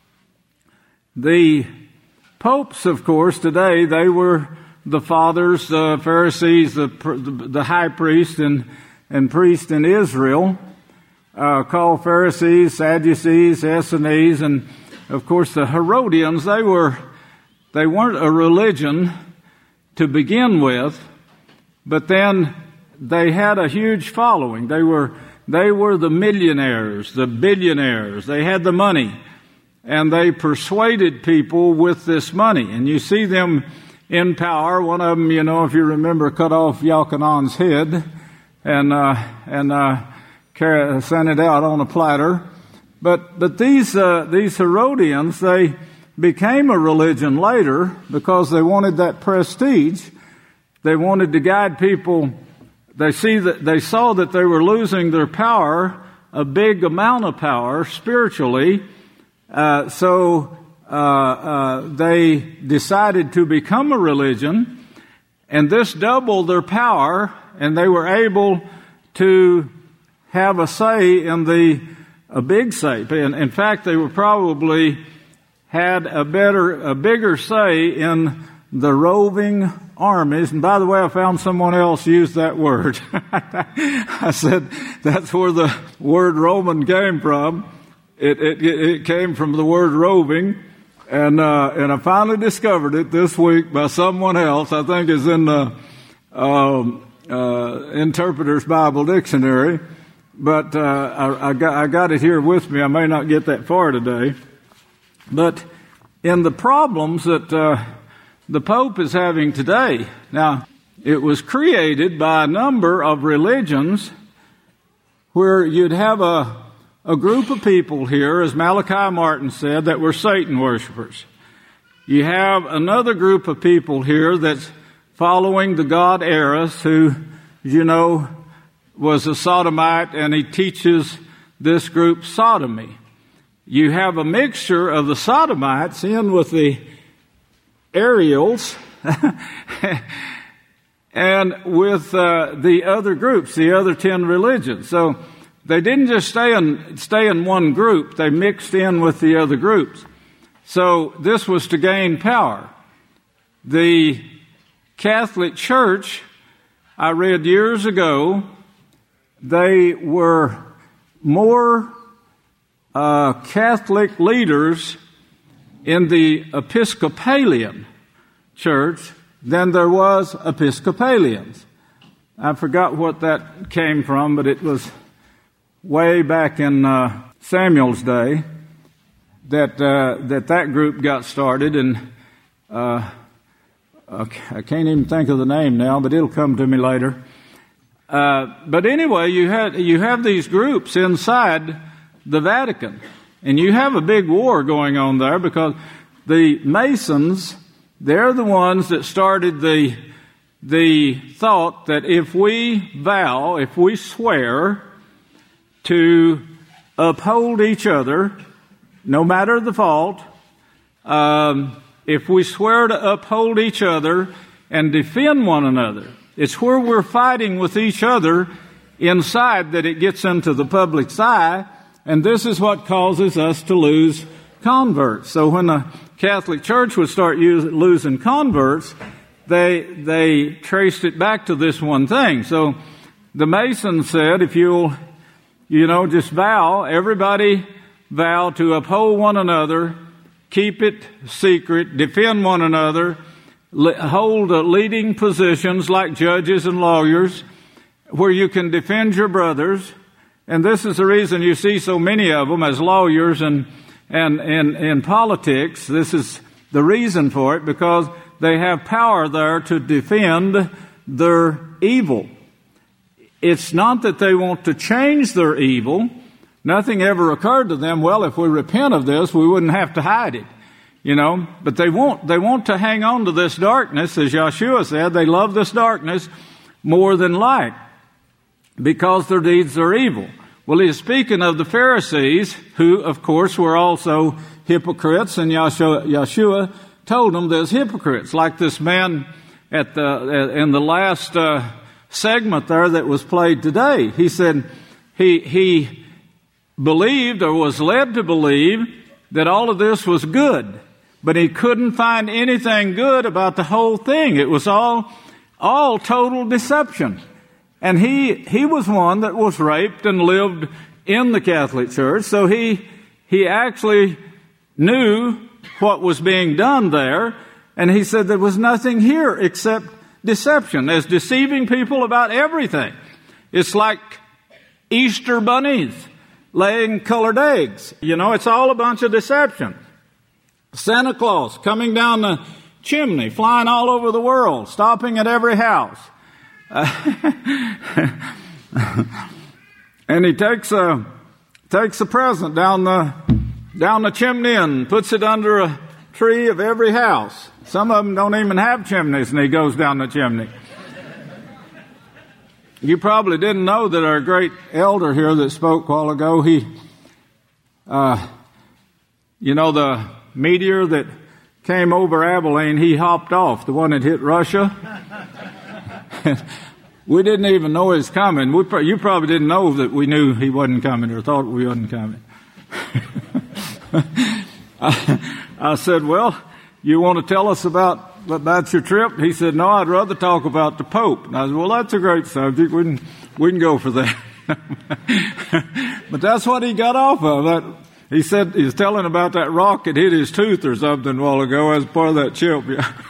The popes, of course, today, they were the fathers, the Pharisees, the high priest and priest in Israel, called Pharisees, Sadducees, Essenes, and of course the Herodians. They weren't a religion to begin with, but then they had a huge following. They were the millionaires, the billionaires. They had the money, and they persuaded people with this money. And you see them in power. One of them, if you remember, cut off Yochanan's head and sent it out on a platter. But these Herodians, they became a religion later because they wanted that prestige. They wanted to guide people. They saw that they were losing their power, a big amount of power spiritually. So they decided to become a religion, and this doubled their power, and they were able to have a say a big say. In fact, they were probably had a bigger say in the roving armies. And by the way, I found someone else used that word. I said that's where the word Roman came from. It came from the word roving, and I finally discovered it this week by someone else. I think it's in the Interpreter's Bible Dictionary, but I got it here with me. I may not get that far today, but in the problems that the Pope is having today, now it was created by a number of religions where you'd have a group of people here, as Malachi Martin said, that were Satan worshipers. You have another group of people here that's following the god Eros, who, was a sodomite, and he teaches this group sodomy. You have a mixture of the sodomites in with the Ariels and with the other groups, the other 10 religions. So they didn't just stay in one group. They mixed in with the other groups. So this was to gain power. The Catholic Church, I read years ago, they were more Catholic leaders in the Episcopalian Church than there was Episcopalians. I forgot what that came from, but it was way back in Samuel's day that group got started, and I can't even think of the name now, but it'll come to me later. But anyway, you have these groups inside the Vatican, and you have a big war going on there because the Masons, they're the ones that started the thought that if we swear to uphold each other, no matter the fault, if we swear to uphold each other and defend one another, it's where we're fighting with each other inside that it gets into the public's eye, and this is what causes us to lose converts. So when the Catholic Church would start losing converts, they traced it back to this one thing. So the Masons said, if you'll just everybody vow to uphold one another, keep it secret, defend one another, hold leading positions like judges and lawyers where you can defend your brothers. And this is the reason you see so many of them as lawyers and in politics. This is the reason for it, because they have power there to defend their evil. It's not that they want to change their evil. Nothing ever occurred to them, well, if we repent of this, we wouldn't have to hide it. But they want to hang on to this darkness, as Yeshua said. They love this darkness more than light because their deeds are evil. Well, he's speaking of the Pharisees, who, of course, were also hypocrites, and Yeshua told them there's hypocrites, like this man in the last segment there that was played today. He said he believed or was led to believe that all of this was good, but he couldn't find anything good about the whole thing. It was all total deception. And he was one that was raped and lived in the Catholic Church, so he actually knew what was being done there, and he said there was nothing here except deception, as deceiving people about everything. It's like Easter bunnies laying colored eggs. It's all a bunch of deception. Santa Claus coming down the chimney, flying all over the world, stopping at every house. And he takes a present down the chimney and puts it under a tree of every house. Some of them don't even have chimneys, and he goes down the chimney. You probably didn't know that our great elder here that spoke a while ago, the meteor that came over Abilene, he hopped off, the one that hit Russia. We didn't even know he was coming. You probably didn't know that we knew he wasn't coming or thought we wasn't coming. I said, well, you want to tell us about your trip? He said, no, I'd rather talk about the Pope. And I said, well, that's a great subject. We can go for that. But that's what he got off of. He said he was telling about that rock that hit his tooth or something a while ago as part of that chip.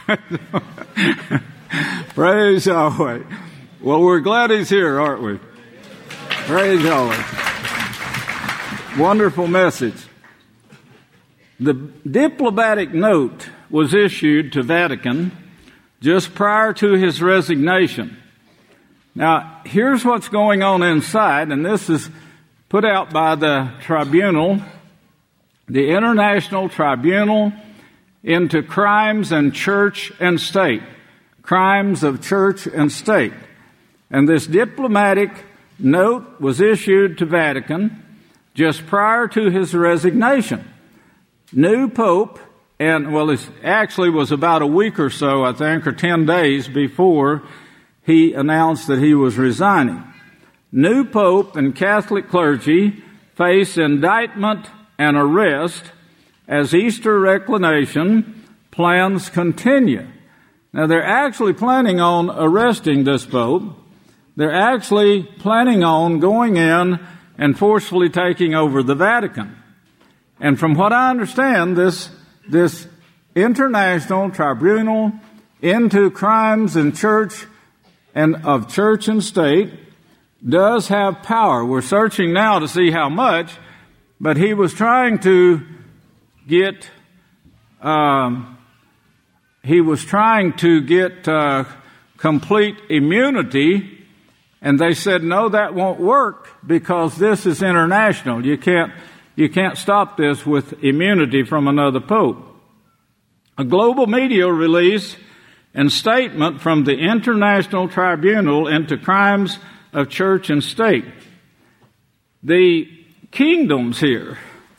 Praise Yahweh. Well, we're glad he's here, aren't we? Praise Yahweh. Wonderful message. The diplomatic note was issued to Vatican just prior to his resignation. Now, here's what's going on inside, and this is put out by the tribunal, the International Tribunal into Crimes in Church and State. Crimes of Church and State. And this diplomatic note was issued to Vatican just prior to his resignation. New Pope, it actually was about a week or so, I think, or 10 days before he announced that he was resigning. New Pope and Catholic clergy face indictment and arrest as Easter reclination plans continue. Now, they're actually planning on arresting this Pope. They're actually planning on going in and forcefully taking over the Vatican. And from what I understand, this International Tribunal into Crimes in Church and of Church and State does have power. We're searching now to see how much, but he was trying to get complete immunity, and they said, no, that won't work because this is international. You can't stop this with immunity from another pope. A global media release and statement from the International Tribunal into Crimes of Church and State. The kingdoms here,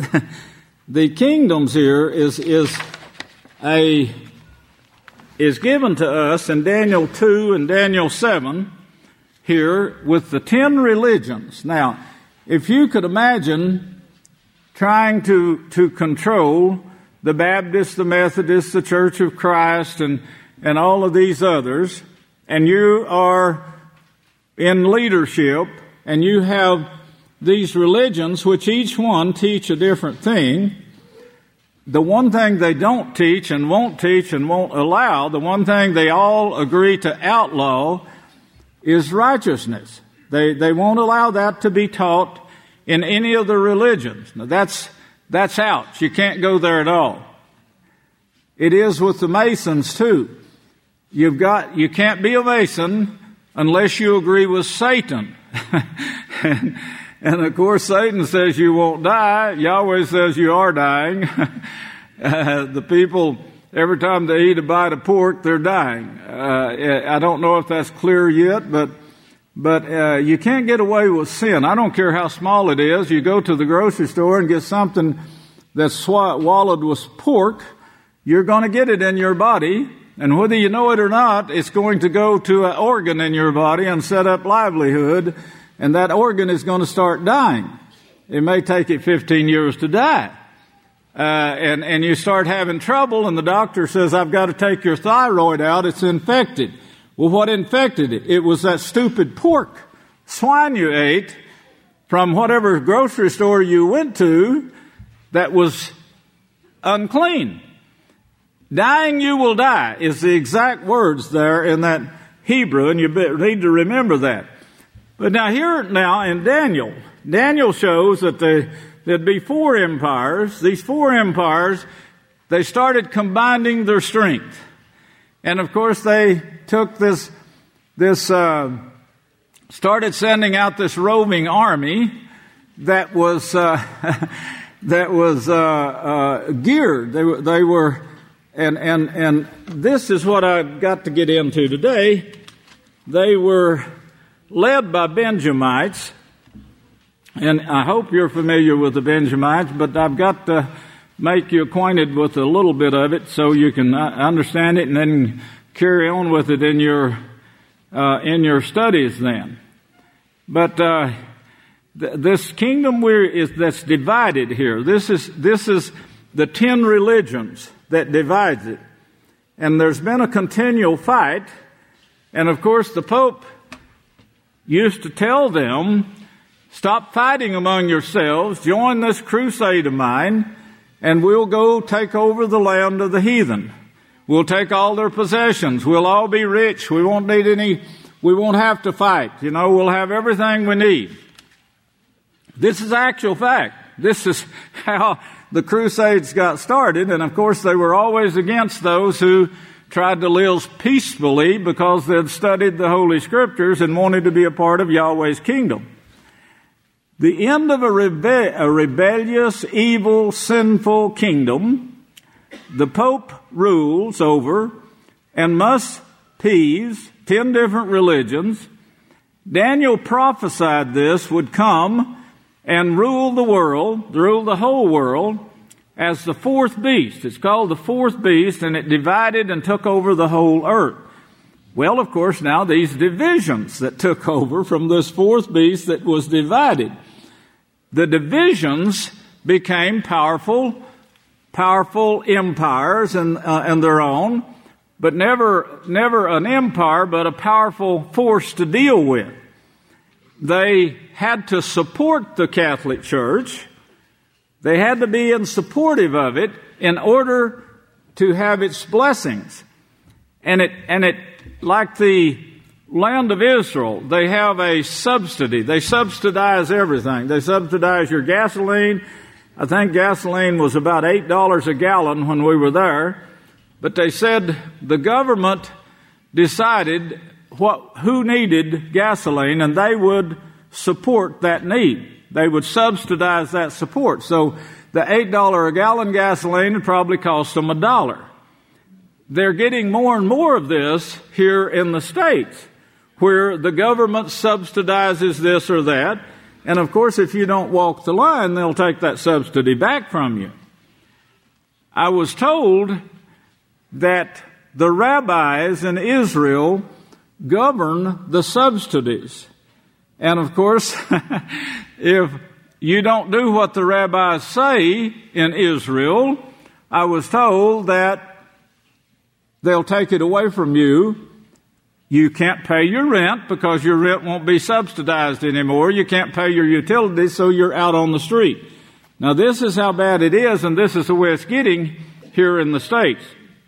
is given to us in Daniel 2 and Daniel 7 here with the 10 religions. Now, if you could imagine trying to control the Baptists, the Methodists, the Church of Christ, and all of these others, and you are in leadership, and you have these religions which each one teach a different thing, the one thing they don't teach and won't allow, the one thing they all agree to outlaw is righteousness. They won't allow that to be taught in any of the religions. Now that's out. You can't go there at all. It is with the Masons too. You can't be a Mason unless you agree with Satan. And of course Satan says you won't die. Yahweh says you are dying. The people, every time they eat a bite of pork, they're dying. I don't know if that's clear yet, but you can't get away with sin. I don't care how small it is. You go to the grocery store and get something that's swallowed with pork, you're going to get it in your body, And whether you know it or not, it's going to go to an organ in your body and set up livelihood, and that organ is going to start dying. It may take it 15 years to die. And you start having trouble, and the doctor says, I've got to take your thyroid out. It's infected. Well, what infected it? It was that stupid pork, swine you ate from whatever grocery store you went to that was unclean. Dying you will die is the exact words there in that Hebrew, and you need to remember that. But now in Daniel shows that there'd be four empires. These four empires, they started combining their strength. And of course they took started sending out this roving army that was geared. They were, and this is what I've got to get into today. They were led by Benjamites, and I hope you're familiar with the Benjamites, but I've got to make you acquainted with a little bit of it so you can understand it and then carry on with it in your studies then. But this kingdom that's divided here. This is the 10 religions that divides it, and there's been a continual fight. And of course, the Pope used to tell them, "Stop fighting among yourselves. Join this crusade of mine, and we'll go take over the land of the heathen. We'll take all their possessions. We'll all be rich. We won't have to fight. We'll have everything we need." This is actual fact. This is how the Crusades got started. And of course, they were always against those who tried to live peacefully because they'd studied the Holy Scriptures and wanted to be a part of Yahweh's kingdom. The end of a rebellious, evil, sinful kingdom, the Pope rules over and must appease 10 different religions. Daniel prophesied this would come and rule the whole world, as the fourth beast. It's called the fourth beast, and it divided and took over the whole earth. Well, of course, now these divisions that took over from this fourth beast that was divided, the divisions became powerful empires and their own, but never an empire, but a powerful force to deal with. They had to support the Catholic Church. They had to be supportive of it in order to have its blessings. And it, like the land of Israel, they have a subsidy. They subsidize everything. They subsidize your gasoline. I think gasoline was about $8 a gallon when we were there. But they said the government decided who needed gasoline, and they would support that need. They would subsidize that support. So the $8 a gallon gasoline would probably cost them $1. They're getting more and more of this here in the States, where the government subsidizes this or that. And of course, if you don't walk the line, they'll take that subsidy back from you. I was told that the rabbis in Israel govern the subsidies. And of course, if you don't do what the rabbis say in Israel, I was told that they'll take it away from you. You can't pay your rent because your rent won't be subsidized anymore. You can't pay your utilities, so you're out on the street. Now, this is how bad it is, and this is the way it's getting here in the States.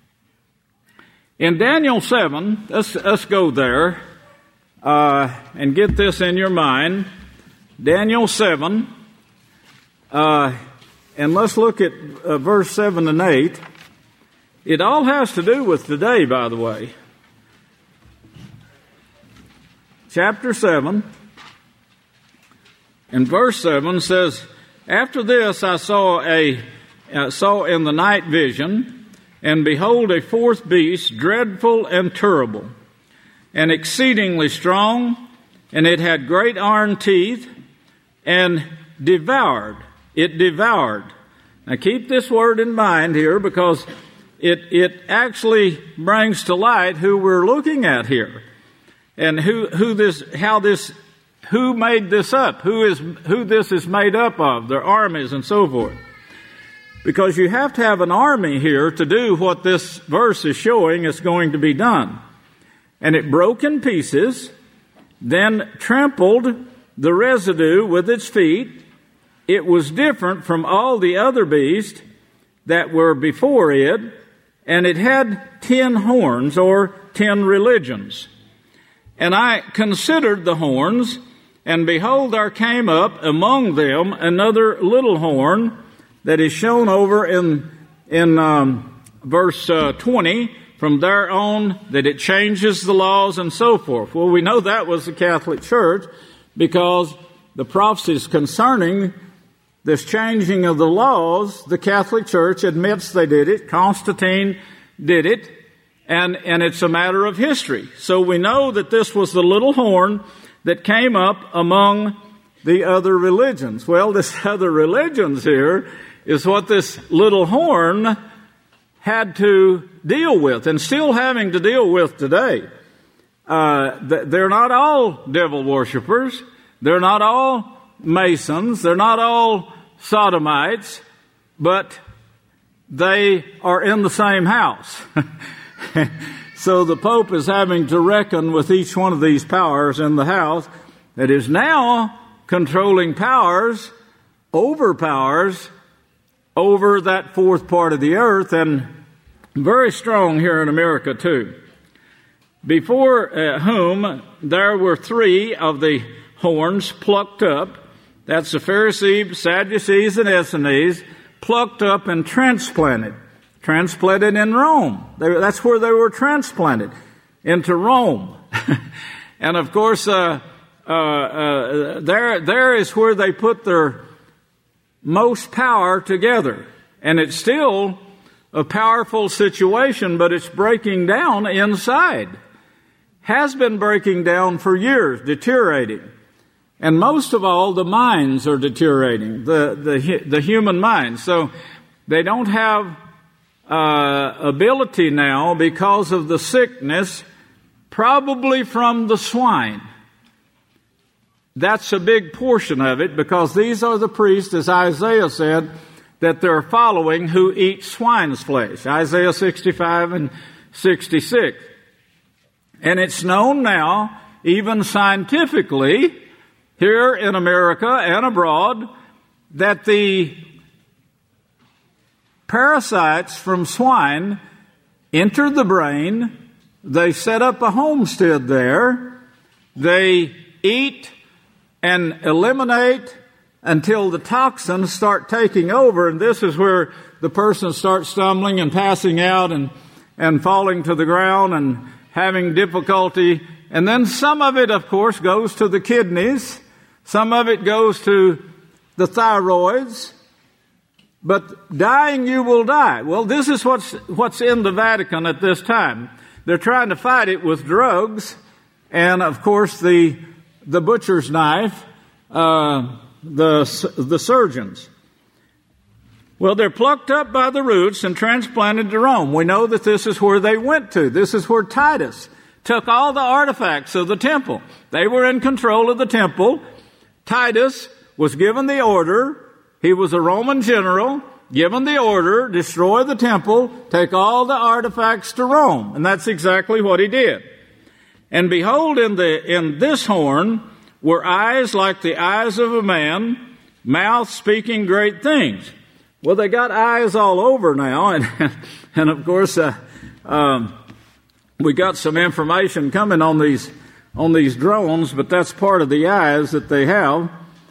In Daniel 7, let's go there and get this in your mind. Daniel 7, and let's look at verse 7 and 8. It all has to do with today, by the way. Chapter 7 and verse 7 says, "After this I saw in the night vision, and behold, a fourth beast, dreadful and terrible, and exceedingly strong, and it had great iron teeth, and devoured. It devoured." Now keep this word in mind here, because it actually brings to light who we're looking at here, and who made this up, who this is made up of, their armies and so forth. Because you have to have an army here to do what this verse is showing is going to be done. And it broke in pieces, then trampled the residue with its feet. It was different from all the other beasts that were before it, and it had 10 horns, or 10 religions. And I considered the horns, and behold, there came up among them another little horn that is shown over in verse 20, from there on, that it changes the laws and so forth. Well, we know that was the Catholic Church, because the prophecies concerning this changing of the laws, the Catholic Church admits they did it. Constantine did it, and it's a matter of history. So we know that this was the little horn that came up among the other religions. Well, this other religions here is what this little horn had to deal with, and still having to deal with today. They're not all devil worshippers. They're not all Masons. They're not all Sodomites, but they are in the same house. So the Pope is having to reckon with each one of these powers in the house that is now controlling powers over that fourth part of the earth, and very strong here in America too. Before whom there were 3 of the horns plucked up. That's the Pharisees, Sadducees, and Essenes, plucked up and transplanted in Rome. That's where they were transplanted, into Rome. And of course, there is where they put their most power together. And it's still a powerful situation, but it's breaking down inside. Has been breaking down for years, deteriorating. And most of all, the minds are deteriorating, the human minds. So they don't have ability now because of the sickness, probably from the swine. That's a big portion of it, because these are the priests, as Isaiah said, that they're following, who eat swine's flesh. Isaiah 65 and 66. And it's known now, even scientifically, here in America and abroad, that the parasites from swine enter the brain. They set up a homestead there. They eat and eliminate until the toxins start taking over. And this is where the person starts stumbling and passing out and falling to the ground and having difficulty. And then some of it, of course, goes to the kidneys. Some of it goes to the thyroids. But dying, you will die. Well, this is what's in the Vatican at this time. They're trying to fight it with drugs, and of course the butcher's knife, the surgeons. Well, they're plucked up by the roots and transplanted to Rome. We know that this is where they went to. This is where Titus took all the artifacts of the temple. They were in control of the temple. Titus was given the order. He was a Roman general, given the order, destroy the temple, take all the artifacts to Rome. And that's exactly what he did. And behold, in this horn were eyes like the eyes of a man, mouth speaking great things. Well, they got eyes all over now, and of course, we got some information coming on these drones, but that's part of the eyes that they have.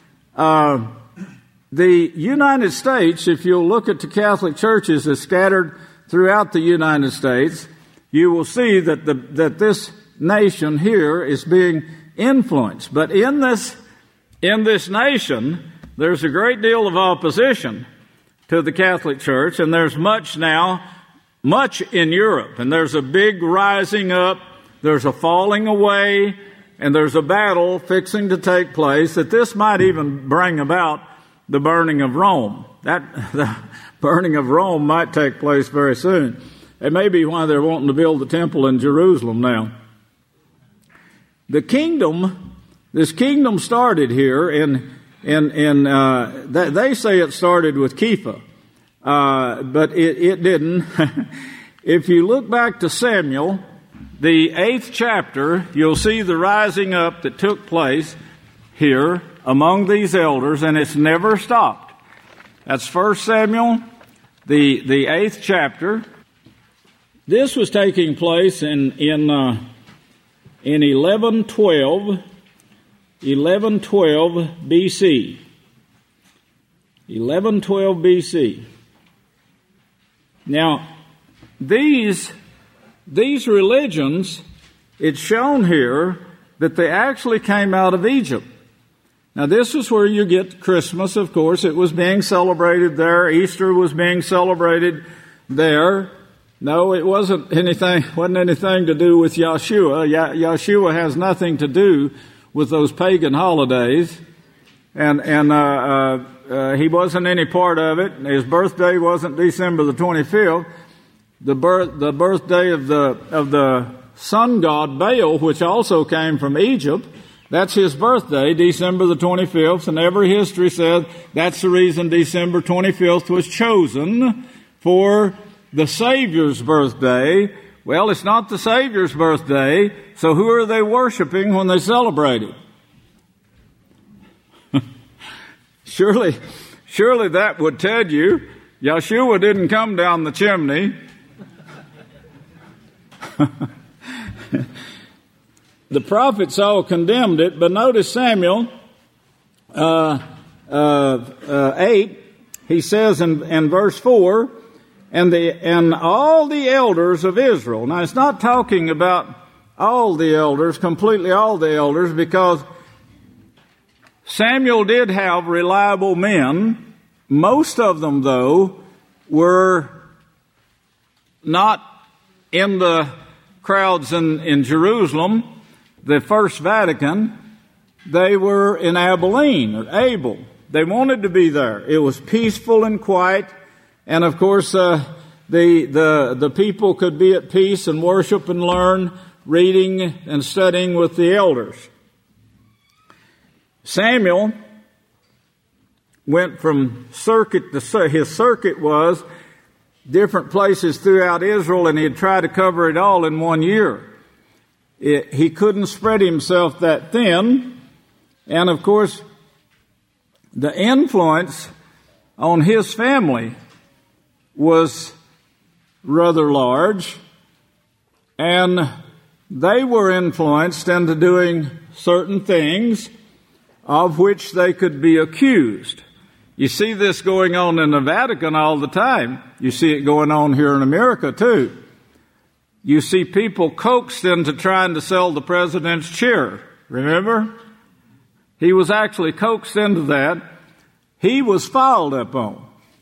The United States, if you'll look at the Catholic churches that's scattered throughout the United States, you will see that this nation here is being influenced. But in this nation, there's a great deal of opposition to the Catholic Church, and there's much in Europe, and there's a big rising up, there's a falling away, and there's a battle fixing to take place, that this might even bring about the burning of Rome. The burning of Rome might take place very soon. It may be why they're wanting to build the temple in Jerusalem now. This kingdom started here, and they say it started with Kepha, but it didn't. If you look back to Samuel, the 8th chapter, you'll see the rising up that took place here among these elders, and it's never stopped. That's 1 Samuel, the 8th chapter. This was taking place in 1112 BC. 1112 BC. Now, these religions, it's shown here that they actually came out of Egypt. Now, this is where you get Christmas, of course. It was being celebrated there. Easter was being celebrated there. No, it wasn't anything to do with Yeshua. Yeshua has nothing to do with those pagan holidays. And he wasn't any part of it. His birthday wasn't December the 25th. The birthday of the sun god Baal, which also came from Egypt, that's his birthday, December the 25th, and every history says that's the reason December 25th was chosen for the Savior's birthday. Well, it's not the Savior's birthday, so who are they worshiping when they celebrate it? Surely that would tell you Yeshua didn't come down the chimney. The prophets all condemned it, but notice Samuel 8, he says in verse 4, and all the elders of Israel. Now, it's not talking about all the elders, completely all the elders, because Samuel did have reliable men. Most of them, though, were not in the crowds in Jerusalem, the First Vatican. They were in Abilene, or Abel. They wanted to be there. It was peaceful and quiet, and of course, the people could be at peace and worship and learn, reading and studying with the elders. Samuel went from circuit to circuit. His circuit was different places throughout Israel, and he'd try to cover it all in 1 year. He couldn't spread himself that thin, and of course, the influence on his family was rather large, and they were influenced into doing certain things of which they could be accused. You see this going on in the Vatican all the time. You see it going on here in America too. You see people coaxed into trying to sell the president's chair. Remember? He was actually coaxed into that. He was followed up on.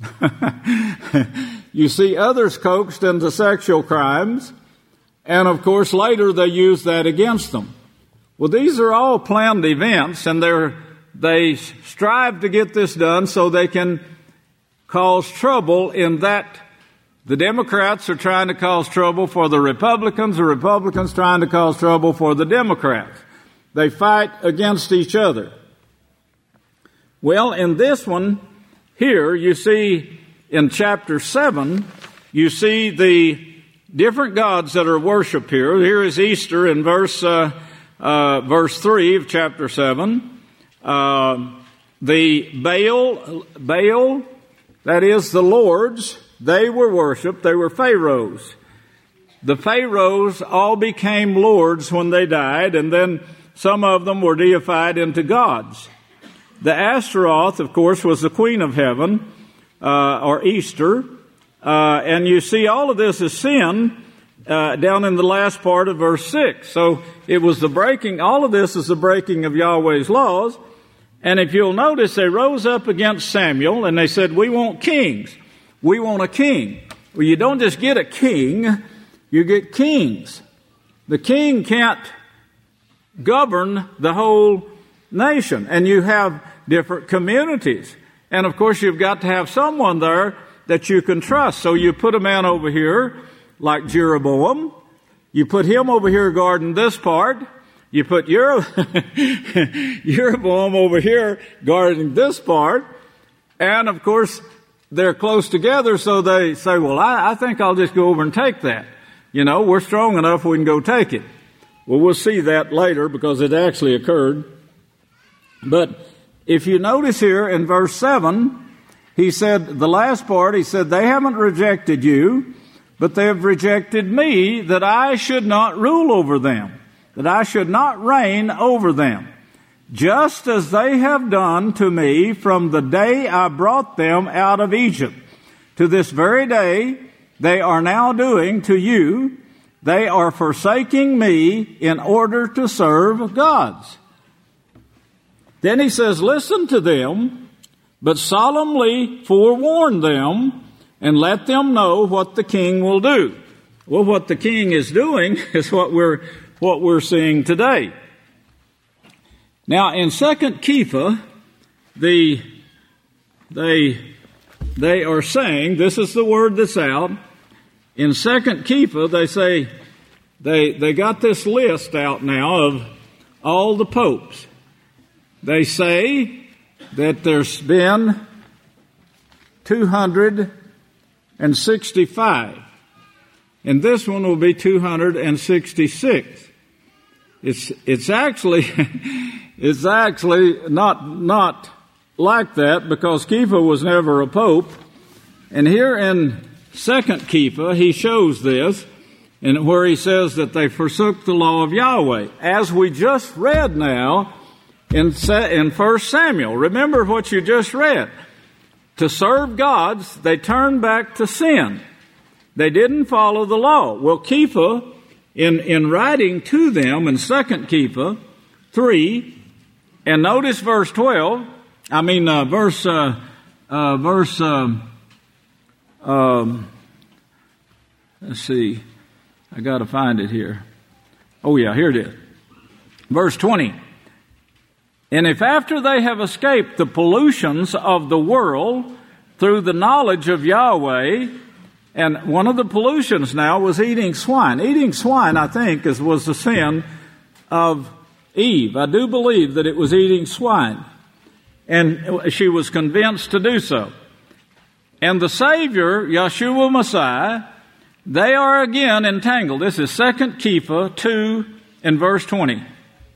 You see others coaxed into sexual crimes, and of course later they use that against them. Well, these are all planned events, and they strive to get this done so they can cause trouble in that. The Democrats are trying to cause trouble for the Republicans trying to cause trouble for the Democrats. They fight against each other. Well, in this one here, you see in chapter 7, you see the different gods that are worshipped here. Here is Easter in verse 3 of chapter 7. The Baal, that is the lords, they were worshipped. They were pharaohs. The pharaohs all became lords when they died, and then some of them were deified into gods. The Ashtaroth, of course, was the queen of heaven, or Easter. And you see all of this is sin down in the last part of verse 6. So it was the breaking, all of this is the breaking of Yahweh's laws. And if you'll notice, they rose up against Samuel and they said, we want kings. We want a king. Well, you don't just get a king, you get kings. The king can't govern the whole nation, and you have different communities. And of course, you've got to have someone there that you can trust. So you put a man over here like Jeroboam. You put him over here guarding this part. You put Jeroboam over here guarding this part. And, of course, they're close together, so they say, well, I think I'll just go over and take that. You know, we're strong enough, we can go take it. Well, we'll see that later because it actually occurred. But if you notice here in verse 7, he said, the last part, he said, they haven't rejected you, but they have rejected me, that I should not rule over them, that I should not reign over them, just as they have done to me from the day I brought them out of Egypt. To this very day, they are now doing to you. They are forsaking me in order to serve gods. Then he says, listen to them, but solemnly forewarn them, and let them know what the king will do. Well, what the king is doing is what we're seeing today. Now, in 2 Kepha, they are saying, this is the word that's out. In 2 Kepha, they say, they got this list out now of all the popes. They say that there's been 265. And this one will be 266. It's actually not like that, because Kepha was never a pope. And here in 2 Kepha, he shows this, and where he says that they forsook the law of Yahweh, as we just read now in 1 Samuel. Remember what you just read. To serve gods, they turned back to sin. They didn't follow the law. Well, Kepha, in writing to them in 2 Kepha 3, and notice verse 12, let's see, I got to find it here. Oh yeah, here it is. Verse 20. And if after they have escaped the pollutions of the world through the knowledge of Yahweh, and one of the pollutions now was eating swine. Eating swine, I think, was the sin of Eve. I do believe that it was eating swine. And she was convinced to do so. And the Savior, Yeshua Messiah, they are again entangled. This is 2 Kepha 2 and verse 20.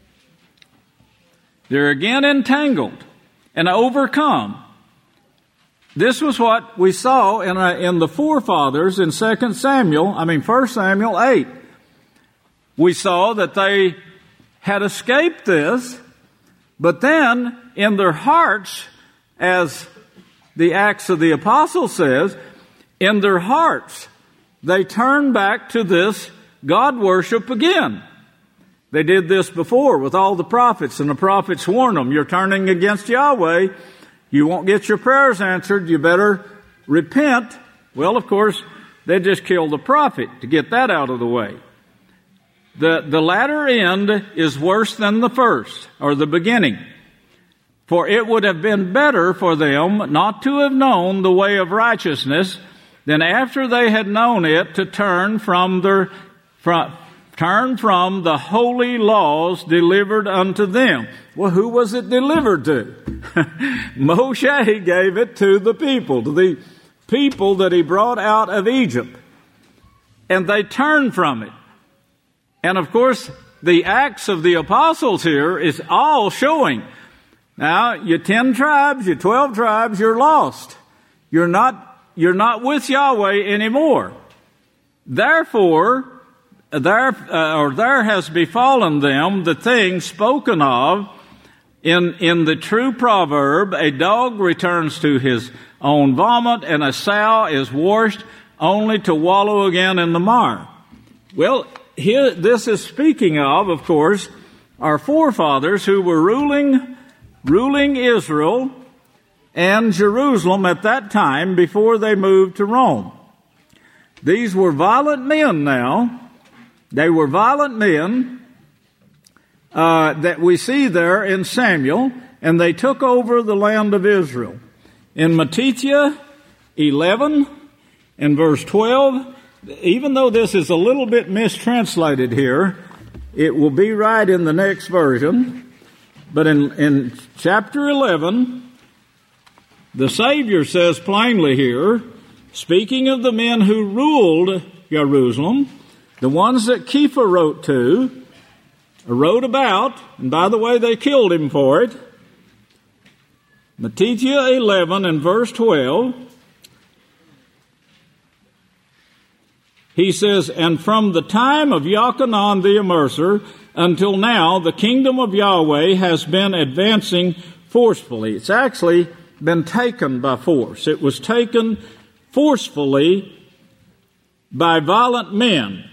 They're again entangled and overcome. This was what we saw in the forefathers in 1 Samuel 8. We saw that they had escaped this, but then in their hearts, as the Acts of the Apostles says, in their hearts, they turned back to this God worship again. They did this before with all the prophets, and the prophets warned them, you're turning against Yahweh, you won't get your prayers answered, you better repent. Well, of course, they just killed the prophet to get that out of the way. The latter end is worse than the first, or the beginning. For it would have been better for them not to have known the way of righteousness than after they had known it to turn from the holy laws delivered unto them. Well, who was it delivered to? Moshe gave it to the people that he brought out of Egypt. And they turned from it. And of course, the Acts of the Apostles here is all showing, now, your 10 tribes, your 12 tribes, you're lost. You're not with Yahweh anymore. Therefore, there has befallen them the thing spoken of in the true proverb, a dog returns to his own vomit, and a sow is washed only to wallow again in the mire. Well, here, this is speaking of course, our forefathers who were ruling Israel and Jerusalem at that time before they moved to Rome. These were violent men now. They were violent men that we see there in Samuel, and they took over the land of Israel. In Matthew 11 and verse 12, even though this is a little bit mistranslated here, it will be right in the next version. But in chapter 11, the Savior says plainly here, speaking of the men who ruled Jerusalem, the ones that Kepha wrote about, and by the way, they killed him for it. Matthew 11 and verse 12, he says, and from the time of Yochanan the Immerser until now, the kingdom of Yahweh has been advancing forcefully. It's actually been taken by force. It was taken forcefully by violent men.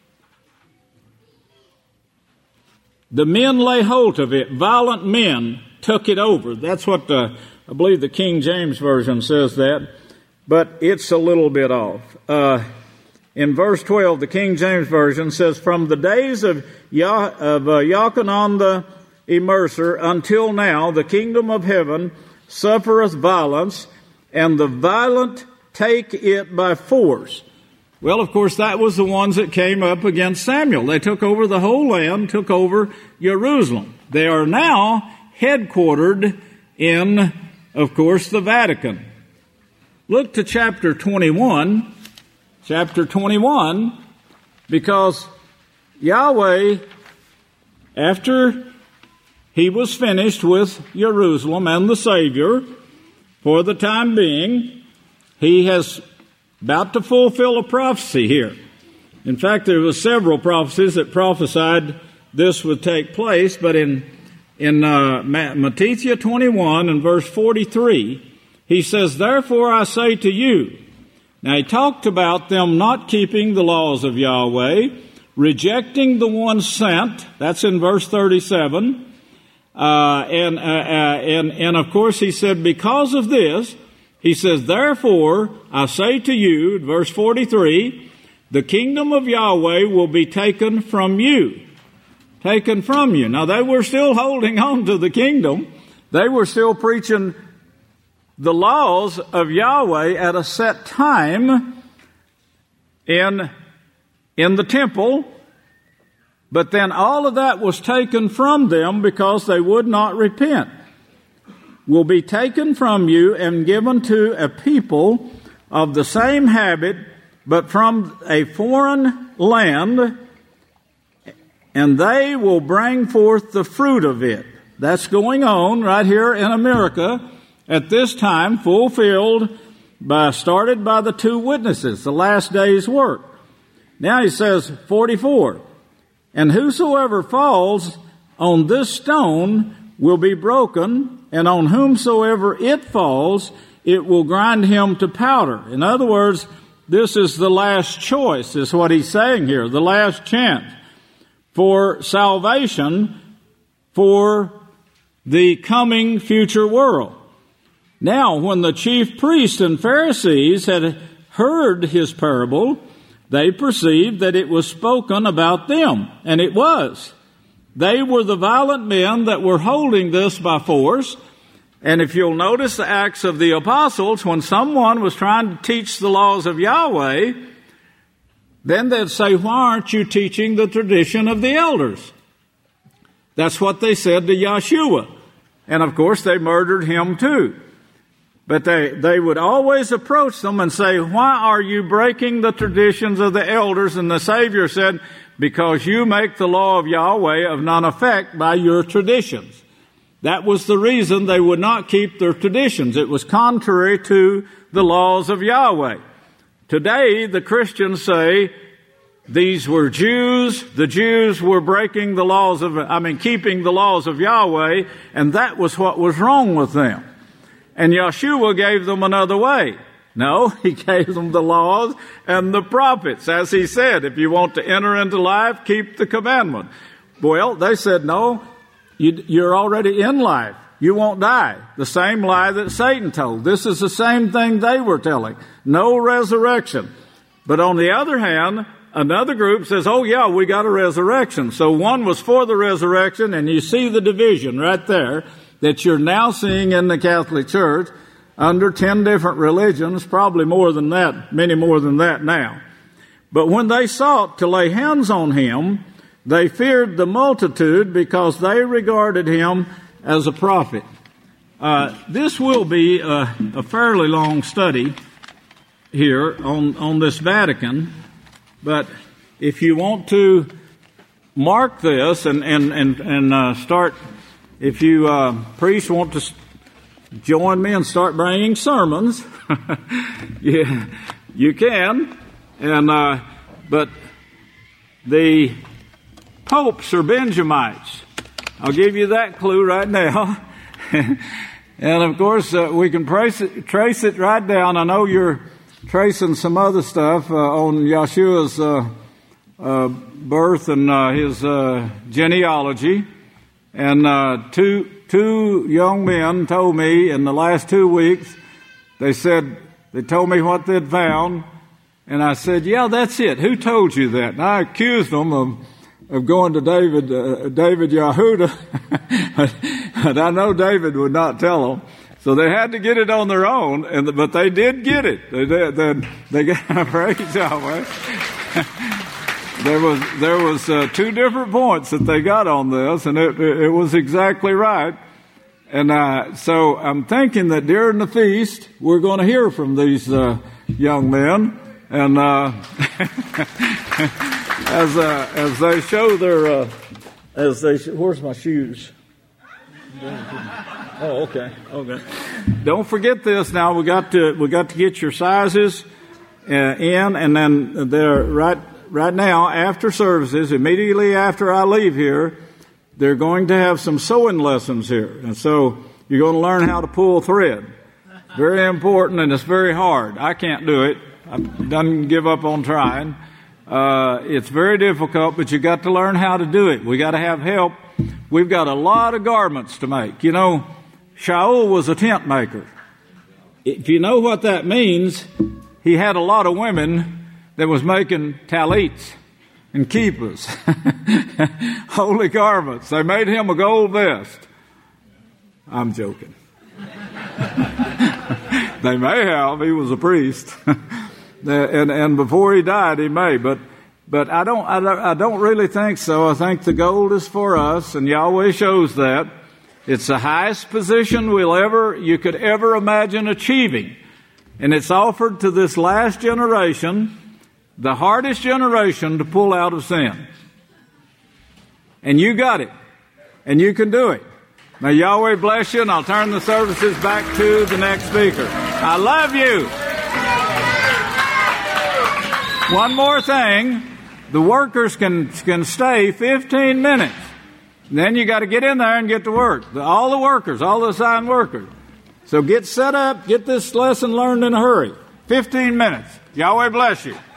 The men lay hold of it. Violent men took it over. That's what I believe the King James Version says that, but it's a little bit off. In verse 12, the King James Version says, from the days of Yochanan the Immerser until now, the kingdom of heaven suffereth violence, and the violent take it by force. Well, of course, that was the ones that came up against Samuel. They took over the whole land, took over Jerusalem. They are now headquartered in, of course, the Vatican. Look to chapter 21. Chapter 21, because Yahweh, after he was finished with Jerusalem and the Savior, for the time being, he has about to fulfill a prophecy here. In fact, there were several prophecies that prophesied this would take place, but in Matthew 21 and verse 43, he says, therefore I say to you, now he talked about them not keeping the laws of Yahweh, rejecting the one sent, that's in verse 37, and of course he said, because of this, he says, therefore I say to you, verse 43, the kingdom of Yahweh will be taken from you. Taken from you. Now they were still holding on to the kingdom. They were still preaching the laws of Yahweh at a set time in the temple, but then all of that was taken from them because they would not repent. Will be taken from you and given to a people of the same habit, but from a foreign land, and they will bring forth the fruit of it. That's going on right here in America at this time, started by the two witnesses, the last day's work. Now he says, 44, and whosoever falls on this stone will be broken, and on whomsoever it falls, it will grind him to powder. In other words, this is the last choice, is what he's saying here, the last chance for salvation for the coming future world. Now, when the chief priests and Pharisees had heard his parable, they perceived that it was spoken about them, and it was. They were the violent men that were holding this by force. And if you'll notice the Acts of the Apostles, when someone was trying to teach the laws of Yahweh, then they'd say, why aren't you teaching the tradition of the elders? That's what they said to Yeshua. And of course, they murdered him too. But they would always approach them and say, why are you breaking the traditions of the elders? And the Savior said, because you make the law of Yahweh of none effect by your traditions. That was the reason they would not keep their traditions. It was contrary to the laws of Yahweh. Today, the Christians say these were Jews. The Jews were keeping the laws of Yahweh, and that was what was wrong with them. And Yeshua gave them another way. No, he gave them the laws and the prophets. As he said, if you want to enter into life, keep the commandment. Well, they said, no, you're already in life. You won't die. The same lie that Satan told. This is the same thing they were telling. No resurrection. But on the other hand, another group says, oh yeah, we got a resurrection. So one was for the resurrection, and you see the division right there that you're now seeing in the Catholic Church under 10 different religions, probably more than that, many more than that now. But when they sought to lay hands on him, they feared the multitude because they regarded him as a prophet. This will be a fairly long study here on this Vatican, but if you want to mark this and start, if you priests want to join me and start bringing sermons, you can. And but the popes are Benjamites. I'll give you that clue right now. And of course, we can trace it right down. I know you're tracing some other stuff on Yeshua's birth and his genealogy. And two young men told me in the last 2 weeks, they told me what they'd found. And I said, yeah, that's it. Who told you that? And I accused them of going to David Yehuda. And I know David would not tell them. So they had to get it on their own, but they did get it. They got, praise Yahweh. There was 2 different points that they got on this, and it was exactly right. And so I'm thinking that during the feast, we're going to hear from these young men. And as they show their where's my shoes? Oh, okay. Don't forget this. Now we got to get your sizes in, and then they're right now after services, immediately after I leave here, they're going to have some sewing lessons here, and so you're going to learn how to pull thread. Very important, and it's very hard. I can't do it. I don't give up on trying. It's very difficult, but you got to learn how to do it. We got to have help. We've got a lot of garments to make. You know, Shaul was a tent maker. If you know what that means, he had a lot of women that was making talits and kippas, holy garments. They made him a gold vest. I'm joking. They may have. He was a priest. And before he died, he may, but I don't really think so. I think the gold is for us, and Yahweh shows that. It's the highest position you could ever imagine achieving, and it's offered to this last generation, the hardest generation to pull out of sin. And you got it, and you can do it. May Yahweh bless you, and I'll turn the services back to the next speaker. I love you. One more thing, the workers can stay 15 minutes. Then you got to get in there and get to work. All the assigned workers. So get set up, get this lesson learned in a hurry. 15 minutes. Yahweh bless you.